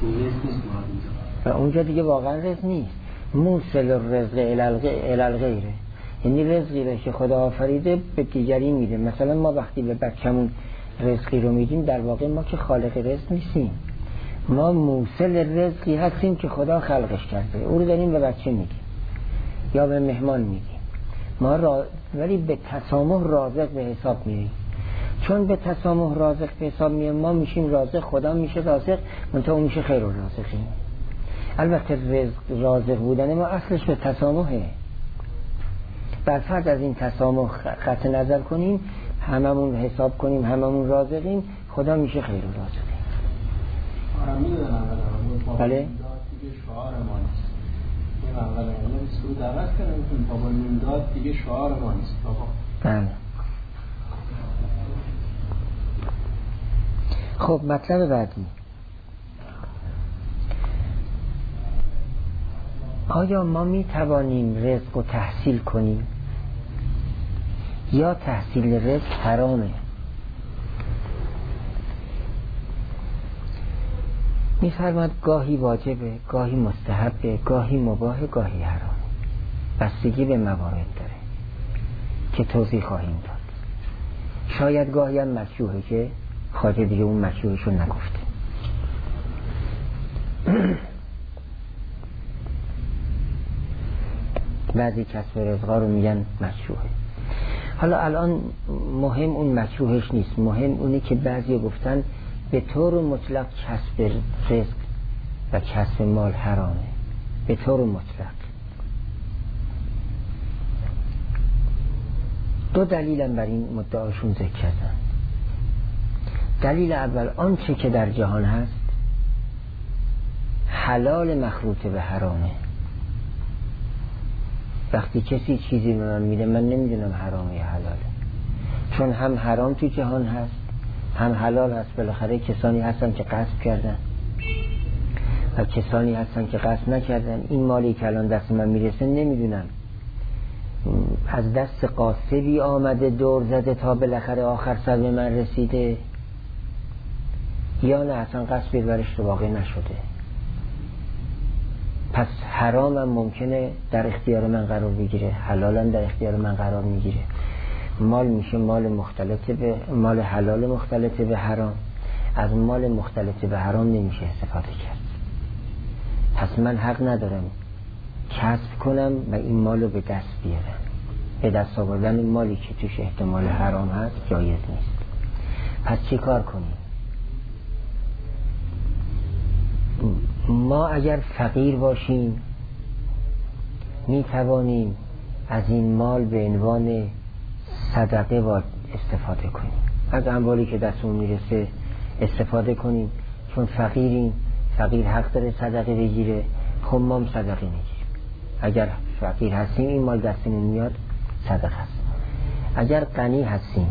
و اونجا دیگه واقعا رزق نیست، موصل الرزق الی الغیر، یعنی رزقی رو که خدا آفریده به دیگری میده. مثلا ما وقتی به بچه‌مون رزقی رو میدیم، در واقع ما که خالق رزق نیستیم، ما موصل رزقی هستیم که خدا خلقش کرده، او رو داریم به بچه میدیم یا به مهمان میدیم. ما ولی به تسامح رازق به حساب میریم، چون به تسامح رازق به حساب میریم ما میشیم رازق، خدا میشه رازق، منتها اون میشه خیر و رازقین. البته رازق بودن ما اصلش به تسامحه، بر فرض از این تسامح قطع نظر کنیم، هممون حساب کنیم هممون رازقیم، خدا میشه خیر و رازقین. بله؟ شعار ما نیست. این اولا یعنی سرود عوض کردن بابا نمیداد دیگه شعار ما نیست بابا. بله. خب مطلب بعدی آیا ما می توانیم رزق رو تحصیل کنیم یا تحصیل رزق حرامه؟ می فرماد گاهی واجبه، گاهی مستحبه، گاهی مباهه، گاهی حرامه. بستگی به موارد داره که توضیح خواهیم داد. شاید گاهی هم مکروهه که خواجه دیگه اون مکروهشو نگفته. بعضی کسب رزقا رو میگن مکروهه. حالا الان مهم اون مکروهش نیست، مهم اونی که بعضی گفتن به طور مطلق کسب رزق و کسب مال حرامه، به طور مطلق. دو دلیلم بر این مدعاشون ذکر کردن. دلیل اول آنچه که در جهان هست حلال مخلوط به حرامه. وقتی کسی چیزی به من میده من نمیدونم حرامه یا حلاله، چون هم حرام تو جهان هست هم حلال هست. بالاخره کسانی هستن که قصب کردن و کسانی هستن که قصب نکردن. این مالی که الان دست من میرسه نمیدونم از دست قاصبی آمده دور زده تا بالاخره آخر سر به من رسیده یا نه اصلا قصب برش رو واقع نشده. پس حرامم ممکنه در اختیار من قرار بگیره، حلالم در اختیار من قرار میگیره. مال میشه مال مختلط به مال حلال مختلط به حرام. از مال مختلط به حرام نمیشه استفاده کرد. پس من حق ندارم کسب کنم و این مال رو به دست بیارم. به دست آوردن مالی که توش احتمال حرام هست جایز نیست. پس چی کار کنیم؟ ما اگر فقیر باشیم می توانیم از این مال به عنوان صدقه استفاده کنیم. از اموالی که دستمون میرسه استفاده کنیم، چون فقیریم، فقیر حق داره صدقه بگیره، خب ما هم صدقه میگیریم. اگر فقیر هستیم این مال دستمون میاد صدقه هست. اگر غنی هستیم،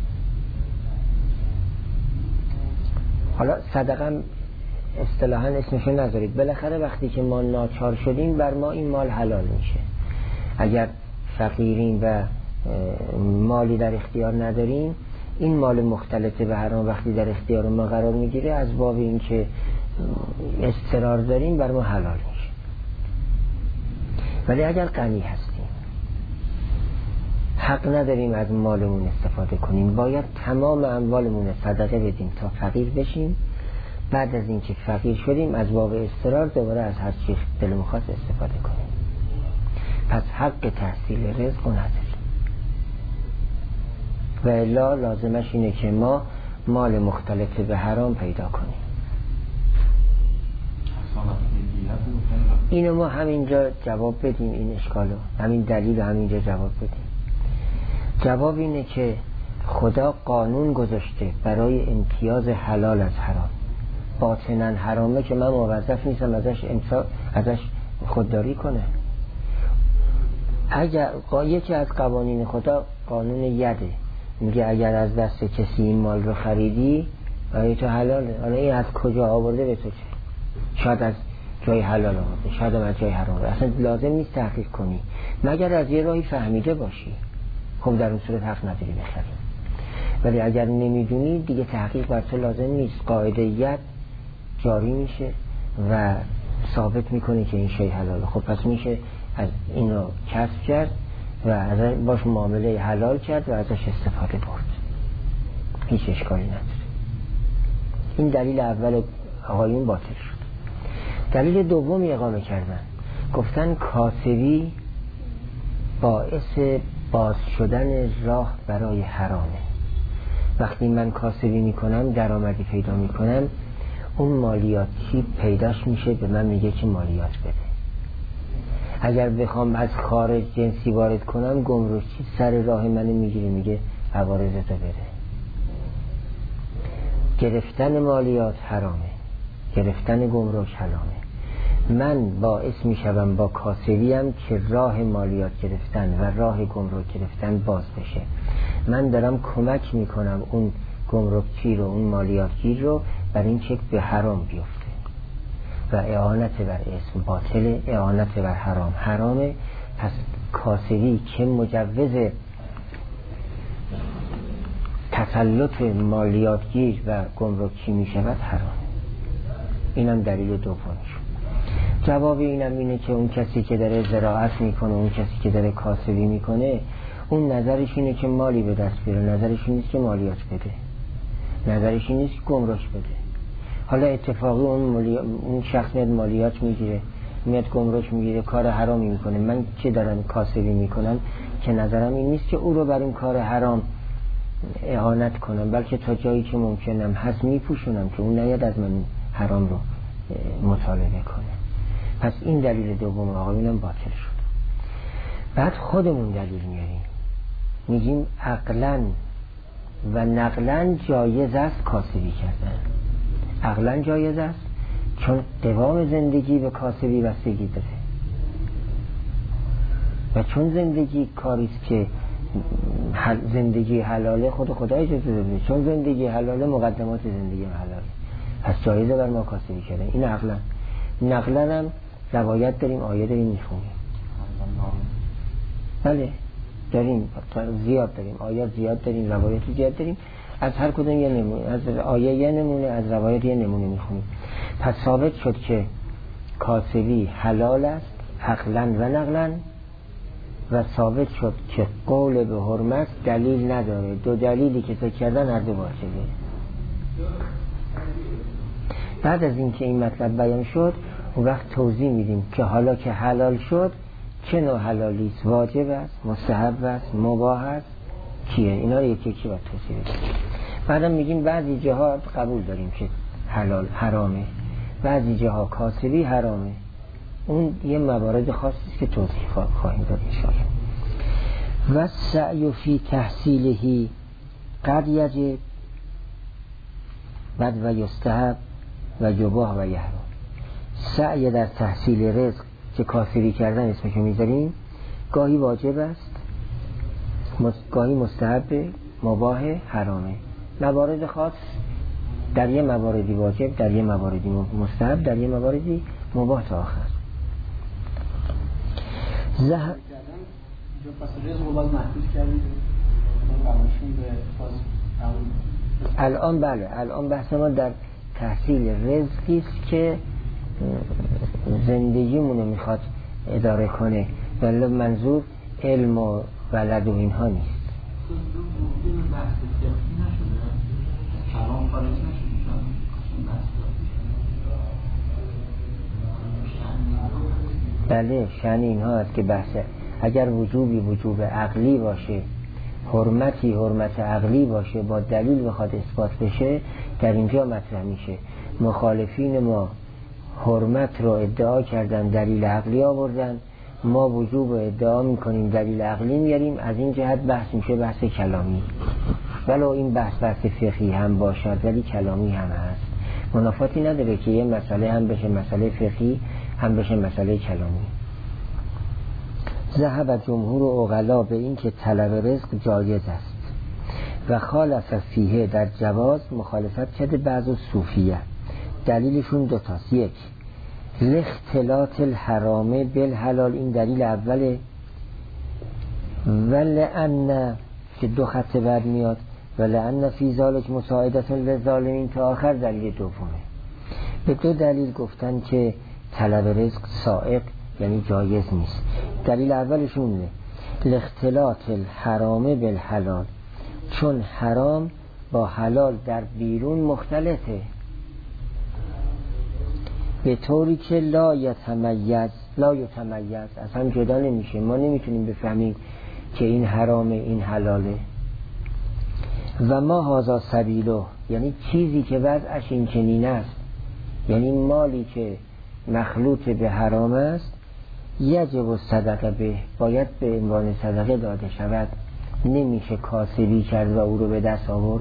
حالا صدقه اصطلاحاً اسمشو نذارید، بالاخره وقتی که ما ناچار شدیم بر ما این مال حلال میشه. اگر فقیریم و مالی در اختیار نداریم، این مال مختلط به حرام وقتی در اختیار ما قرار میگیره از باب این که اضطرار داریم بر ما حلال میشه. ولی اگر غنی هستیم حق نداریم از مالمون استفاده کنیم، باید تمام اموالمون صدقه بدیم تا فقیر بشیم. بعد از اینکه فقیر شدیم از باب اضطرار دوباره از هر چیز دلمون خواست استفاده کنیم. پس حق تحصیل رزق رو نداریم و الا لازمش اینه که ما مال مختلط به حرام پیدا کنیم. اینو ما همینجا جواب بدیم، این اشکالو، همین دلیل همینجا جواب بدیم. جواب اینه که خدا قانون گذاشته برای امتیاز حلال از حرام. باطناً حرامه که من موظف نیستم ازش خودداری کنه. اگر یکی از قوانین خدا قانون یده، میگه اگر از دست کسی این مال رو خریدی برای تو حلاله. حالا این از کجا آورده به تو چه؟ شاید از جای حلال آورده، شاید از جای حرام آورده. اصلا لازم نیست تحقیق کنی مگر از یه راهی فهمیده باشی، خب در اون صورت حق نداری بخری. ولی اگر نمیدونی دیگه تحقیق بر تو لازم نیست. قاعده ید جاری میشه و ثابت میکنه که این شی حلاله. خب پس میشه از اینو کسب کرد و باش معامله حلال کرد و ازش استفاده برد، هیچ اشکالی نداره. این دلیل اول آقایون باطل شد. دلیل دومی اقامه کردن، گفتن کاسبی باعث باز شدن راه برای حرامه. وقتی من کاسبی میکنم، درآمدی پیدا میکنم، اون مالیاتی پیداش میشه، به من میگه که مالیات بده. اگر بخوام از خارج جنسی وارد کنم، گمرکی سر راه منو میگیره، میگه عوارضتو بده. گرفتن مالیات حرامه، گرفتن گمرک حرامه. من باعث میشم با کاسبیم که راه مالیات گرفتن و راه گمرک گرفتن باز بشه. من دارم کمک میکنم اون گمرکگیر رو، اون مالیاتگیر رو، بر این که به حرام بیفته. و اعانت بر اسم باطل، اعانت بر حرام حرامه. پس کاسبی که مجوز تسلط مالیاتگیر و گمرکی می شود حرام. اینم دلیل دومش. جواب اینم اینه که اون کسی که داره زراعت میکنه، اون کسی که داره کاسبی میکنه، اون نظرش اینه که مالی به دست بیاره، نظرش این نیست که مالیات بده، نظرش این نیست که گمرک بده. حالا اتفاقی اون شخص میاد مالیات میگیره، میاد گمرک میگیره، کار حرامی میکنه. من که دارم کاسبی میکنم که نظرم این نیست که او رو بر اون کار حرام اعانت کنم، بلکه تا جایی که ممکنم هست میپوشونم که اون نیاد از من حرام رو مطالبه کنه. پس این دلیل دوم آقایونم باطل شد. بعد خودمون دلیل میاریم، میگیم عقلاً و نقلاً جایز است کاسبی کردن. عقلاً جایز است چون دوام زندگی به کاسبی بستگی داره و چون زندگی کاریست که زندگی حلاله خود خدای اجازه داده، چون زندگی حلاله مقدمات زندگی حلاله، پس جایزه بر ما کاسبی کردن. این عقلاً. نقلاً هم روایت داریم، آیه داریم میخونیم. بله داریم، زیاد داریم، آیات زیاد داریم، روایت زیاد داریم. از هر کدوم یه نمونه، از آیه یه نمونه، از روایت یه نمونه میخونیم. پس ثابت شد که کاسبی حلال است عقلاً و نقلاً، و ثابت شد که قول به حرمت دلیل نداره. دو دلیلی که فکر کردن هر دو باطله. بعد از اینکه این مطلب بیان شد، اون وقت توضیح میدیم که حالا که حلال شد چه نوع حلالی است، واجب است، مستحب است، مباح است، کیه؟ اینا رو یکی یکی باید توضیح بدیم. بعدم میگیم بعضی جاها قبول داریم که حلال حرامه، بعضی جاها کاسبی حرامه. اون یه موارد خاصی است که توضیح خواهیم داد ان شاء الله. و سعی فی تحصیله قد یجب، بعد و یستحب و یباح و یحرم. سعی در تحصیل رزق که کاسبی کردن اسمش رو میذاریم، گاهی واجب است، گاهی مستحب، مباح، حرامه. موارد خاص، در یه مواردی واجب، در یه مواردی مستحب، در یه مواردی مباح تا آخر. الان بله، الان بحث ما در تحصیل رزقی است که زندگیمونو میخواد اداره کنه، ولی منظور علم و ولد و اینها نیست. بله شأن اینها است که بحث اگر وجوبی وجوب عقلی باشه، حرمتی حرمت عقلی باشه، با دلیل بخواد اثبات بشه، در اینجا مطرح میشه. مخالفین ما حرمت رو ادعا کردن، دلیل عقلی آوردن، ما وجوب ادعا میکنیم، دلیل عقلی میاریم. از این جهت بحث میشه بحث کلامی، ولو این بحث فقهی هم باشد ولی کلامی هم هست. منافاتی نداره که یه مسئله هم بشه مسئله فقهی، هم بشه مسئله کلامی. ذهب جمهور عقلا به این که طلب رزق جایز است و خالف فیه در جواز مخالفت کرده بعض صوفیه. دلیلشون دوتاست. یک، لاختلاط الحرام بالحلال، این دلیل اوله، ولأن که دو خط بعد میاد، ولأن فی ذالک مساعدة للظالمین تا آخر دلیل دومه. به دو دلیل گفتن که طلب رزق سائق یعنی جایز نیست. دلیل اولشونه لاختلاط الحرام بالحلال، چون حرام با حلال در بیرون مختلفه، به طوری که لا یتمیز اصلا جدا نمیشه. ما نمیتونیم بفهمیم که این حرامه این حلاله. و ما هذا سبیله، یعنی چیزی که وضعش این چنین است، یعنی مالی که مخلوط به حرام است، یجب صدقه به، باید به عنوان صدقه داده شود، نمیشه کاسبی کرد و او رو به دست آورد.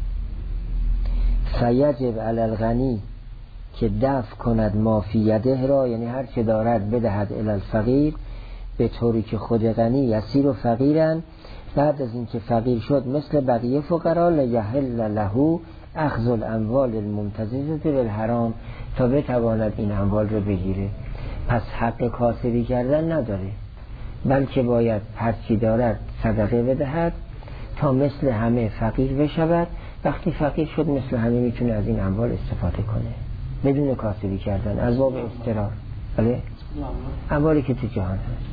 فیجب علی الغنی که دفع کند ما فی یده را، یعنی هر چه دارد بدهد الی الفقیر، به طوری که خود غنی یسیر و فقیرن بعد از اینکه فقیر شد مثل بقیه فقرا لیحل له اخذ الاموال الممتزجه بالحرام، تا بتواند این اموال رو بگیره. پس حق کاسبی کردن نداره، بلکه باید هرچی دارد صدقه بدهد تا مثل همه فقیر بشود. وقتی فقیر شد مثل همه میتونه از این اموال استفاده کنه بدون کاسبی کردن، از باب استقرار. بله اموالی که تو جهان هست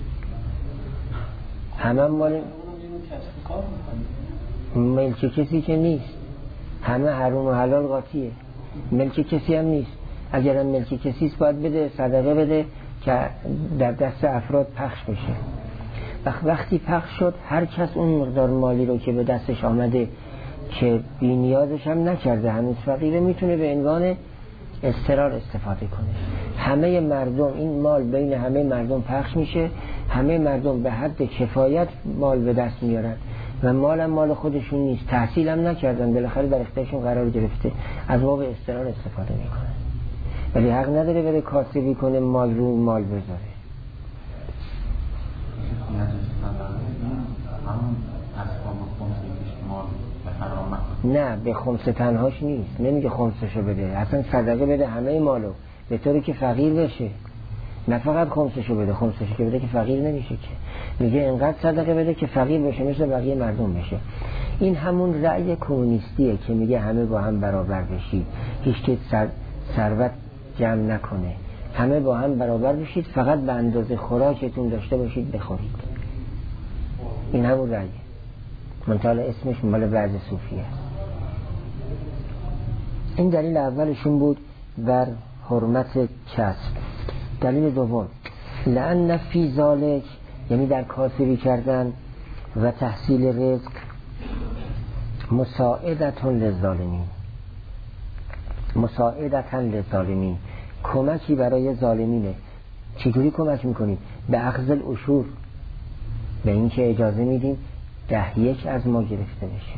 همه مال ملک کسی که نیست، همه حرام و حلال قاطیه، ملک کسی هم نیست. اگر هم ملک کسی است باید بده، صدقه بده که در دست افراد پخش بشه. وقتی پخش شد هر کس اون مقدار مالی رو که به دستش آمده که بی نیازش هم نکرده هنوز فقیره میتونه به عنوان استقرار استفاده کنه. همه مردم این مال بین همه مردم پخش میشه، همه مردم به حد کفایت مال به دست میارن و مال مال خودشون نیست، تحصیل هم نکردن، بالاخره در اختیارشون قرار گرفته، از باب استقرار استفاده میکنه. ولی حق نداره بره کاسبی کنه مال رو مال بذاره. نه به خمس تنهاش نیست، نمیگه خمسشو بده، اصلا صدقه بده همه مالو به طوری که فقیر بشه، نه فقط خمسشو بده. خمسشو که بده که فقیر نمیشه، که میگه انقدر صدقه بده که فقیر بشه مثل بقیه مردم بشه. این همون رأی کمونیستیه که میگه همه با هم برابر بشید، هیچ که ثروت جمع نکنه، همه با هم برابر بشید، فقط به اندازه خوراکتون داشته باشید بخورید. این همون رأیه، منتها اسمش مال بعض صوفی است. این دلیل اولشون بود بر حرمت کسب. دلیل دوم لأن فی ذالک، یعنی در کاسبی کردن و تحصیل رزق مساعدتون للظالمین، مساعدتن للظالمین، کمکی برای ظالمینه. چجوری کمک میکنیم؟ به اخذ العشور، به این که اجازه میدیم 10% از ما گرفته بشه.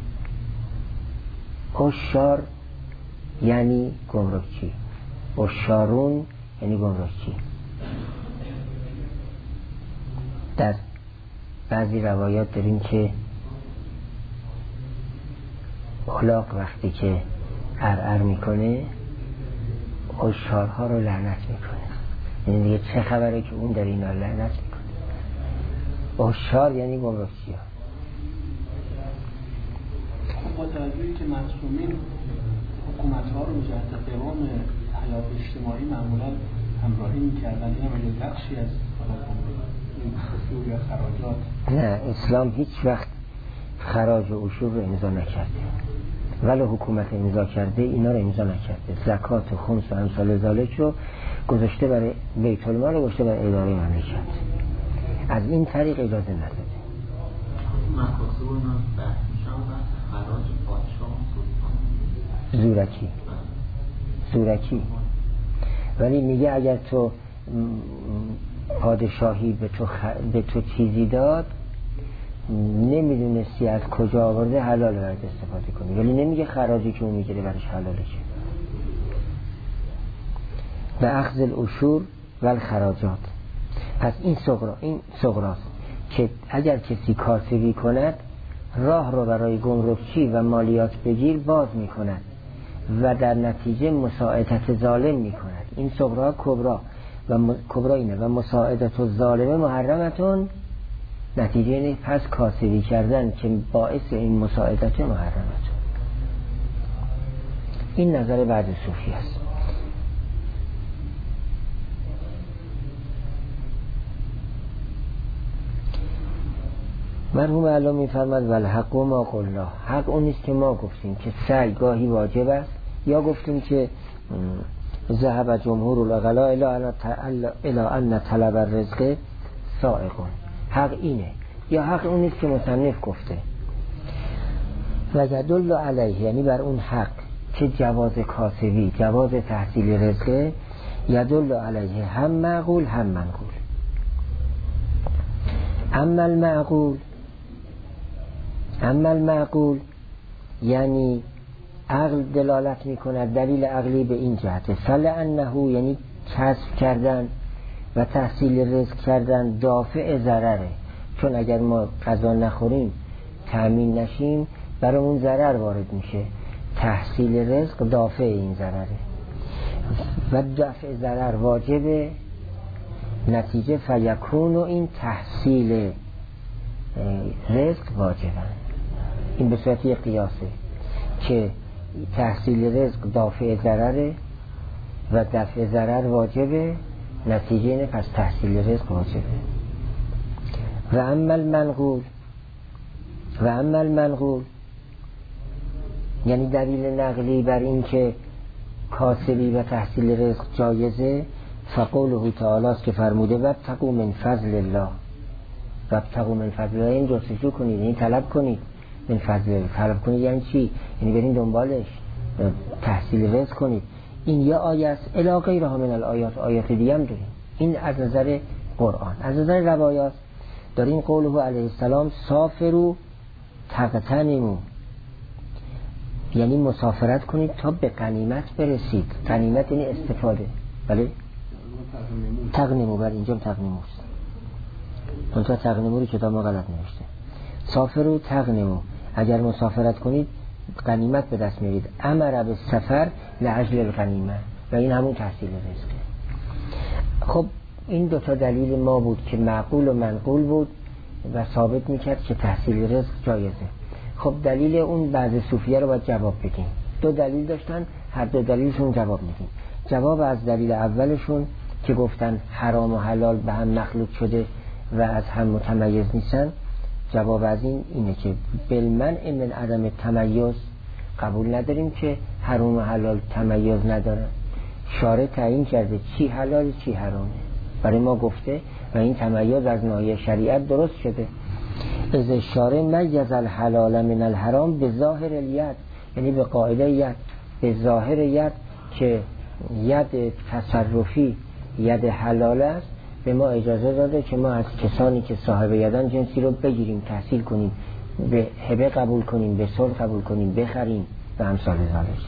عشار یعنی گمرکچی، عشارون یعنی گمرکچی. در بعضی روایات داریم که اخلاق وقتی که ارعر میکنه عشارها رو لعنت میکنه، یعنی دیگه چه خبره که اون در اینا لعنت میکنه. عشار یعنی گمرکچی ها. با توجهی که معصومین حکومت‌ها رو جهت دوام حیات اجتماعی معمولا همراهی می‌کردن، این هم بخشی از عشور یا خراجات. نه، اسلام هیچ وقت خراج و عشور رو امضا نکرده، ولی حکومت امضا کرده اینا رو امضا نکرده. زکات و خمس و امثال ذالک رو گذاشته برای بیت المال، رو گذاشته برای اداره مملکت، از این طریق اجازه نداده. مکاسب و اینا بحث میشن و خراج پادشاه زورکی. ولی میگه اگر تو پادشاهی به تو چیزی داد نمیدونستی از کجا آورده، حلال برات استفاده کنی، ولی نمیگه خراجی که اون میگیره برش حلاله. که به اخذ العشور و الخراجات. پس این صغراست که اگر کسی کاسبی کند راه رو برای گمرکچی و مالیات بگیر باز میکند و در نتیجه مساعدت ظالم میکند. این صغرا کبرا و کبرا اینه و مساعدت ظالم محرمتون، نتیجه اینه پس کاسبی کردن که باعث این مساعدت محرمتون. این نظر بعض صوفی است. مرحوم علا میفرماد والحق ما قلنا، حق اون نیست که ما گفتیم که سعی گاهی واجب است، یا گفتیم که ذهب جمهور العقلاء الی ان طلب الرزق سائغون. حق اینه، یا حق اون نیست که مصنف گفته. و یدل علیه، یعنی بر اون حق که جواز کاسبی، جواز تحصیل رزق، یدل علیه هم معقول هم منقول. اما المعقول یعنی عقل دلالت میکند، دلیل عقلی به این جهته فلانه، یعنی کسب کردن و تحصیل رزق کردن دافع ضرره، چون اگر ما غذا نخوریم تأمین نشیم برامون ضرر وارد میشه. تحصیل رزق دافع این ضرره و دفع ضرر واجبه، نتیجه فیکون و این تحصیل رزق واجبه. این به صورت یک قیاسه که تحصیل رزق دافع ضرره و دفع ضرر واجبه، نتیجه اینه پس تحصیل رزق واجبه. و اما المنقول یعنی دلیل نقلی بر این که کاسبی و تحصیل رزق جایزه فقوله تعالی است که فرموده وابتغوا من فضل الله. وابتغوا من فضل الله این جستجو کنید، این طلب کنید. من فضل الله طلب کنید یعنی چی؟ یعنی برین دنبالش، تحصیل رزق کنید. این یه آیه است الی غیرها من الآیات، آیات دیگه هم داریم. این از نظر قرآن. از نظر روایات داریم قوله علیه السلام سافروا تغتنموا، یعنی مسافرت کنید تا به غنیمت برسید. غنیمت یعنی استفاده. بله تغنمو، بر اینجا تغنموست، منتها تغنمو رو کتاب ما غلط نوشته. سافروا تغنموا، اگر مسافرت کنید غنیمت به دست میارید. امر بالسفر لاجل الغنیمه و این همون تحصیل رزقه. خب این دوتا دلیل ما بود که معقول و منقول بود و ثابت میکرد که تحصیل رزق جایزه. خب دلیل اون بعض صوفیه رو باید جواب بدیم. دو دلیل داشتن، هر دو دلیلشون جواب میدیم. جواب از دلیل اولشون که گفتن حرام و حلال به هم مخلوط شده و از هم متمیز نیستن، جواب از این اینه که بالمنع من عدم تمیز، قبول نداریم که حرام و حلال تمیز نداره. شارع تعیین کرده چی حلال چی حرامه، برای ما گفته و این تمیز از ناحیه شریعت درست شده. از شارع میز الحلال من الحرام به ظاهر الید، یعنی به قاعده ید، به ظاهر ید که ید تصرفی ید حلال است، به ما اجازه داده که ما از کسانی که صاحب یدن جنسی رو بگیریم، تحصیل کنیم، به هبه قبول کنیم، به صلح قبول کنیم، بخریم و امثال ذالک.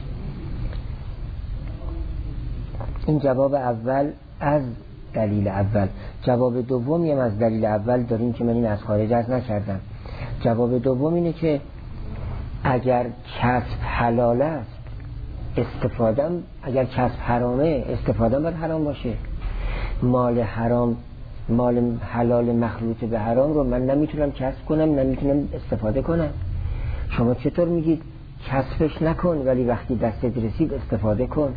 این جواب اول از دلیل اول. جواب دومی هم از دلیل اول داریم که من این از خارج از نکردم. جواب دوم اینه که اگر کسب حلال است استفادم، اگر کسب حرامه استفادم باید حرام باشه. مال حرام، مال حلال مخلوط به حرام رو من نمیتونم کسب کنم، نمیتونم استفاده کنم. شما چطور میگید کسبش نکن ولی وقتی دستت رسید استفاده کن؟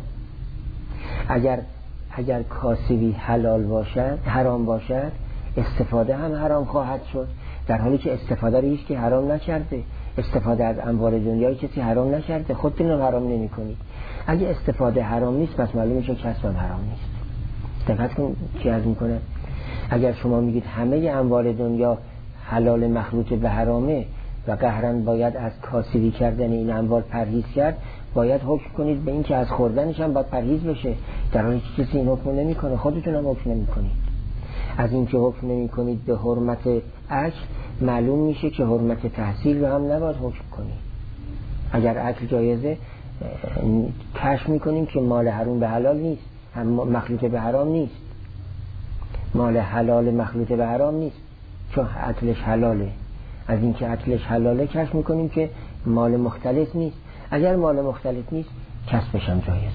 اگر کاسبی حلال باشد، حرام باشد، استفاده هم حرام خواهد شد، در حالی که استفاده رو هیچ که حرام نکرده. استفاده از اموال دنیای کسی حرام نکرده، خودتون رو حرام نمی کنید. اگه استفاده حرام نیست پس معلوم میشه کسب حرام نیست. دقت کن چی عرض میکنه. اگر شما میگید همه اموال دنیا حلال مخلوط به حرامه و قهرن باید از کاسبی کردن این اموال پرهیز کرد، باید حکم کنید به این که از خوردنش هم باید پرهیز بشه، در حالی که کسی این حکم نمی کنه. خودتون هم حکم نمی کنید. از این که حکم نمی کنید به حرمت اکل، معلوم میشه که حرمت تحصیل رو هم نباید حکم کنید. اگر اکل جایزه کشف میکنیم که مال حرام به حلال نیست، هم مخلوط به حرام نیست. مال حلال مخلوط به حرام نیست چون اکلش حلاله. از این که اکلش حلاله کشف میکنیم که مال مختلط نیست. اگر مال مختلط نیست کسبش هم جایزه.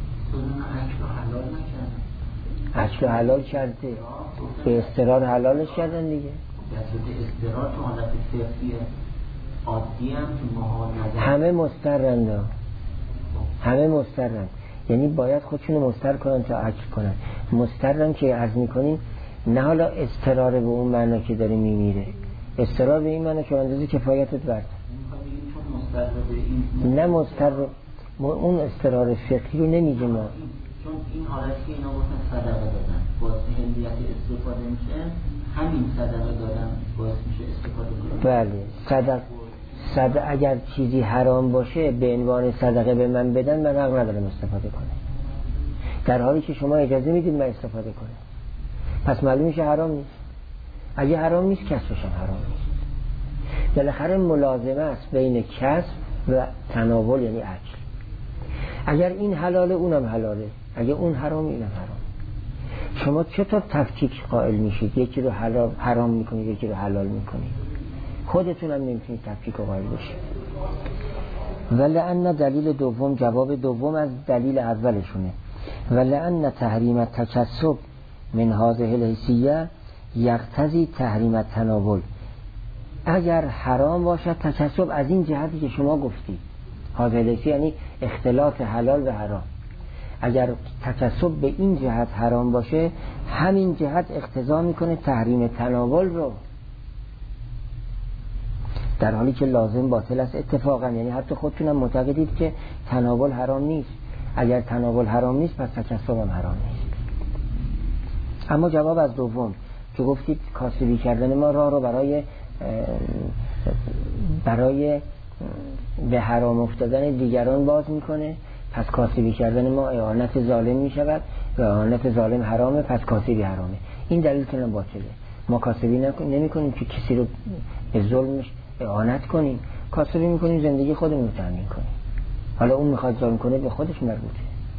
اکل حلال کرده، به اضطرار حلالش کردن دیگه. اضطرار تو حالت صرفیه عادی هم تو محال نظر همه مضطرند، همه مضطرند، یعنی باید خودشونو مضطر کنن تا اکل کنن. مضطرن که عرض میکنیم نه حالا اضطرار به اون معنا که داره میمیره، اضطرار به این معنا که اندازه کفایتت برد. نه مضطر اون اضطرار فقهی رو نمیگه ما، چون این حالتی که اینا گفتن صدقه دادن باعث هلیت استفاده میشه، همین صدقه دادن باعث میشه استفاده کنن. بله صدقه اگر چیزی حرام باشه به عنوان صدقه به من بدن، من حق ندارم استفاده کنم، در حالی که شما اجازه میدید من استفاده کنم. پس معلوم میشه حرام نیست. اگه حرام نیست کسبش هم حرام نیست. بالاخره ملازمه است بین کسب و تناول، یعنی اکل. اگر این حلاله اونم حلاله، اگه اون حرام اینم حرام. شما چطور تفکیک قائل میشید؟ یکی رو حرام میکنید، یکی رو حلال میکنید. خودتون هم نمیتونید تفکیک قائل بشید. ولأن دلیل دوم، جواب دوم از دلیل اولشونه. ولأن تحریم التکسب من هذه الحیثیه یقتضی تحریم التناول. اگر حرام باشد تکسب از این جهتی که شما گفتید، هذه الحیثیه یعنی اختلاط حلال و حرام، اگر تکسب به این جهت حرام باشه، همین جهت اقتضا میکنه تحریم تناول رو، در حالی که لازم باطل است اتفاقا. یعنی حتی خودتونم معتقدید که تناول حرام نیست. اگر تناول حرام نیست پس تکسب هم حرام نیست. اما جواب از دوم که گفتید کاسبی کردن ما راه رو برای به حرام افتادن دیگران باز میکنه، پس کاسبی کردن ما اعانت ظالم میشود و اعانت ظالم حرامه، پس کاسبی حرامه. این دلیل که باطله. ما کاسبی نمی کنیم که کسی رو به ظلمش اعانت کنیم، کاسبی میکنیم زندگی خودمون رو تامین کنیم. حالا اون میخواد ظلم کنه به خودش مربوطه.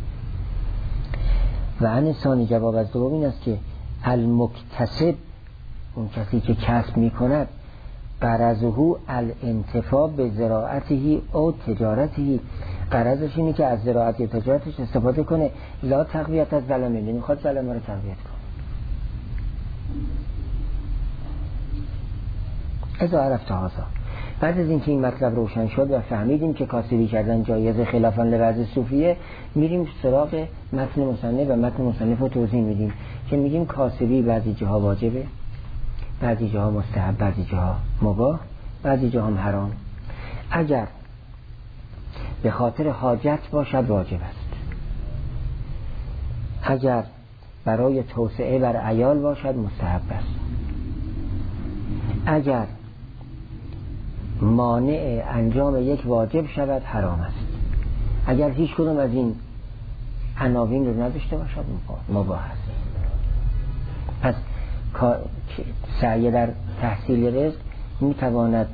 و عن ثانی، جواب از دوم این است که المکتسب، اون کسی که کسب میکند، غرضه الانتفاع به زراعته او تجارته، غرضش اینه که از زراعت یا تجارتش استفاده کنه، لا تقویت از ظلمه، نمیخواد ظلمه رو تقویت کنه. اذا عرفت هذا، بعد از اینکه این مطلب روشن شد و فهمیدیم که کاسبی کردن جایز خلافاً لوضع صوفیه، میریم سراغ متن مصنف و متن مصنف رو توضیح میدیم که میگیم کاسبی بعضی جاها واجبه، بعضی جاها مستحب، بعضی جاها مباح، بعضی جاها هم حرام. اگر به خاطر حاجت باشد واجب است، اگر برای توسعه بر عیال باشد مستحب است، اگر مانع انجام یک واجب شود حرام است، اگر هیچ کدوم از این عناوین رو نداشته باشد مباح است. پس سعی در تحصیل رزق میتواند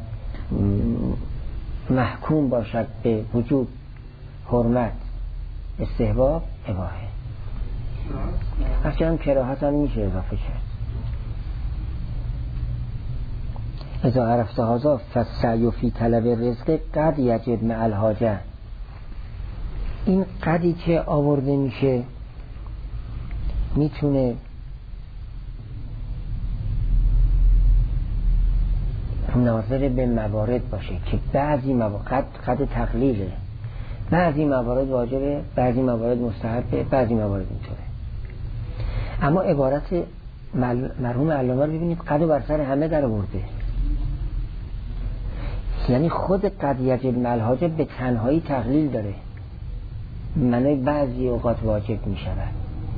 محکوم باشد به وجود، حرمت، استحباب، اباحه. اصلا کراهت هم میشه اضافه کرد. اذا عرفت هذا فالسعی فی طلب الرزق قد یجب مع الحاجه. این قدی که آورده میشه میتونه ناظر به موارد باشه که بعضی موارد قد تقلیله، بعضی موارد واجبه، بعضی موارد مستحبه، بعضی موارد اینطوره. اما عبارت مرحوم علامه رو ببینید، قد بر سر همه در آورده. یعنی خود قد یجب مع الحاجه به تنهایی تقلیل داره، معنی بعضی اوقات واجب می شود.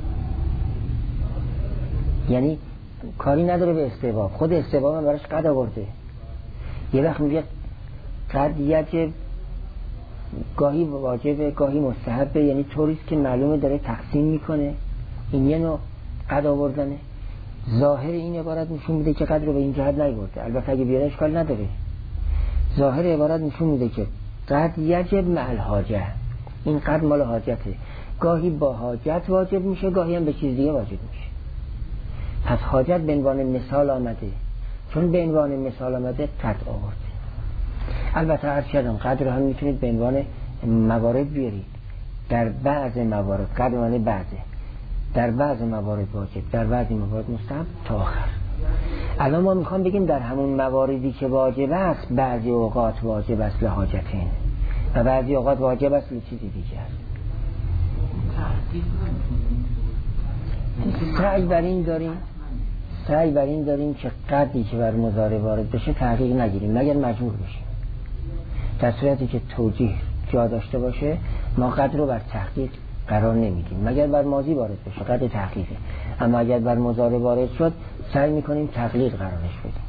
یعنی کاری نداره به استحباب، خود استحباب هم براش قد آورده. یه وقت میگه قد یجب، گاهی واجبه گاهی مستحبه، یعنی طوریست که معلومه داره تقسیم میکنه. این یه نوع قد آوردنه. ظاهر این عبارت نشون میده که قد رو به این جهت نیورده، البته اگه بیاره اشکال نداره. ظاهر عبارت نشون میده که قد یجب مع الحاجه، این قد مال حاجته، گاهی با حاجت واجب میشه، گاهی هم به چیز دیگه واجب میشه. پس حاجت به عنوان مثال آمده، چون به عنوان مثال آمده قد آورده. البته عرض کردم قد رو هم میتونید به عنوان موارد بیارید. در بعض موارد قد معنی بعضه، در بعض موارد واجب، در بعضی موارد مستحب تا آخر. الان ما میخوام بگیم در همون مواردی که واجب است بعضی اوقات واجب است لحاجتین و بعضی اوقات واجب است لچیزی دیگه است. سعی بر این داریم که قدری که بر مضارع وارد بشه تحقیق نگیریم مگر مجبور بشیم. در صورتی که توجیه جا داشته باشه ما قدر رو بر تحقیق قرار نمیدیم مگر بر ماضی وارد بشه، قدر تحقیقه. اما اگر بر مضارع وارد شد سعی میکنیم تقلیل قرارش بدیم.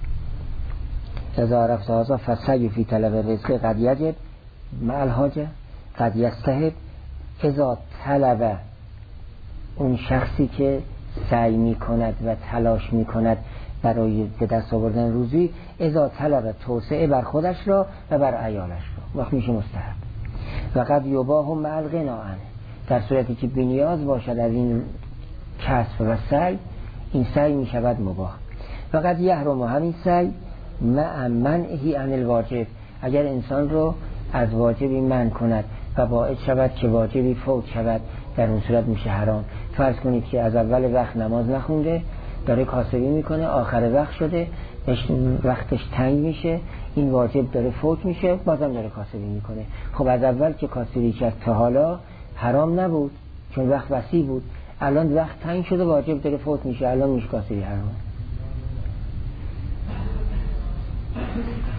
اذا عرفت هذا فالسعی فی طلب الرزق قد یجب مع الحاجه قد یستحب. اذا طلب، اون شخصی که سعی میکند و تلاش میکند برای به دست آوردن روزی، اذا طلب توسعه بر خودش را و بر عیالش را، وقت میشه مستحب. و قد یباح مع الغنا عنه، در صورتی که بی‌نیاز باشد از این کسب و سعی، این سعی می شود مباح. فقط یحرم همین سعی مع منعه عن الواجب، اگر انسان رو از واجبی منع کند و باعث شود که واجبی فوت شود، در اون صورت میشه حرام. فرض کنید که از اول وقت نماز نخونده، داره کاسبی میکنه، آخر وقت شده، وقتش تنگ میشه، این واجب داره فوت میشه، بازم داره کاسبی میکنه. خب از اول که کاسبی کرد تا حالا حرام نبود چون وقت وسیع بود، الان وقت تنگ شده، واجب داره فوت میشه، الان میشه کاسبی حرام.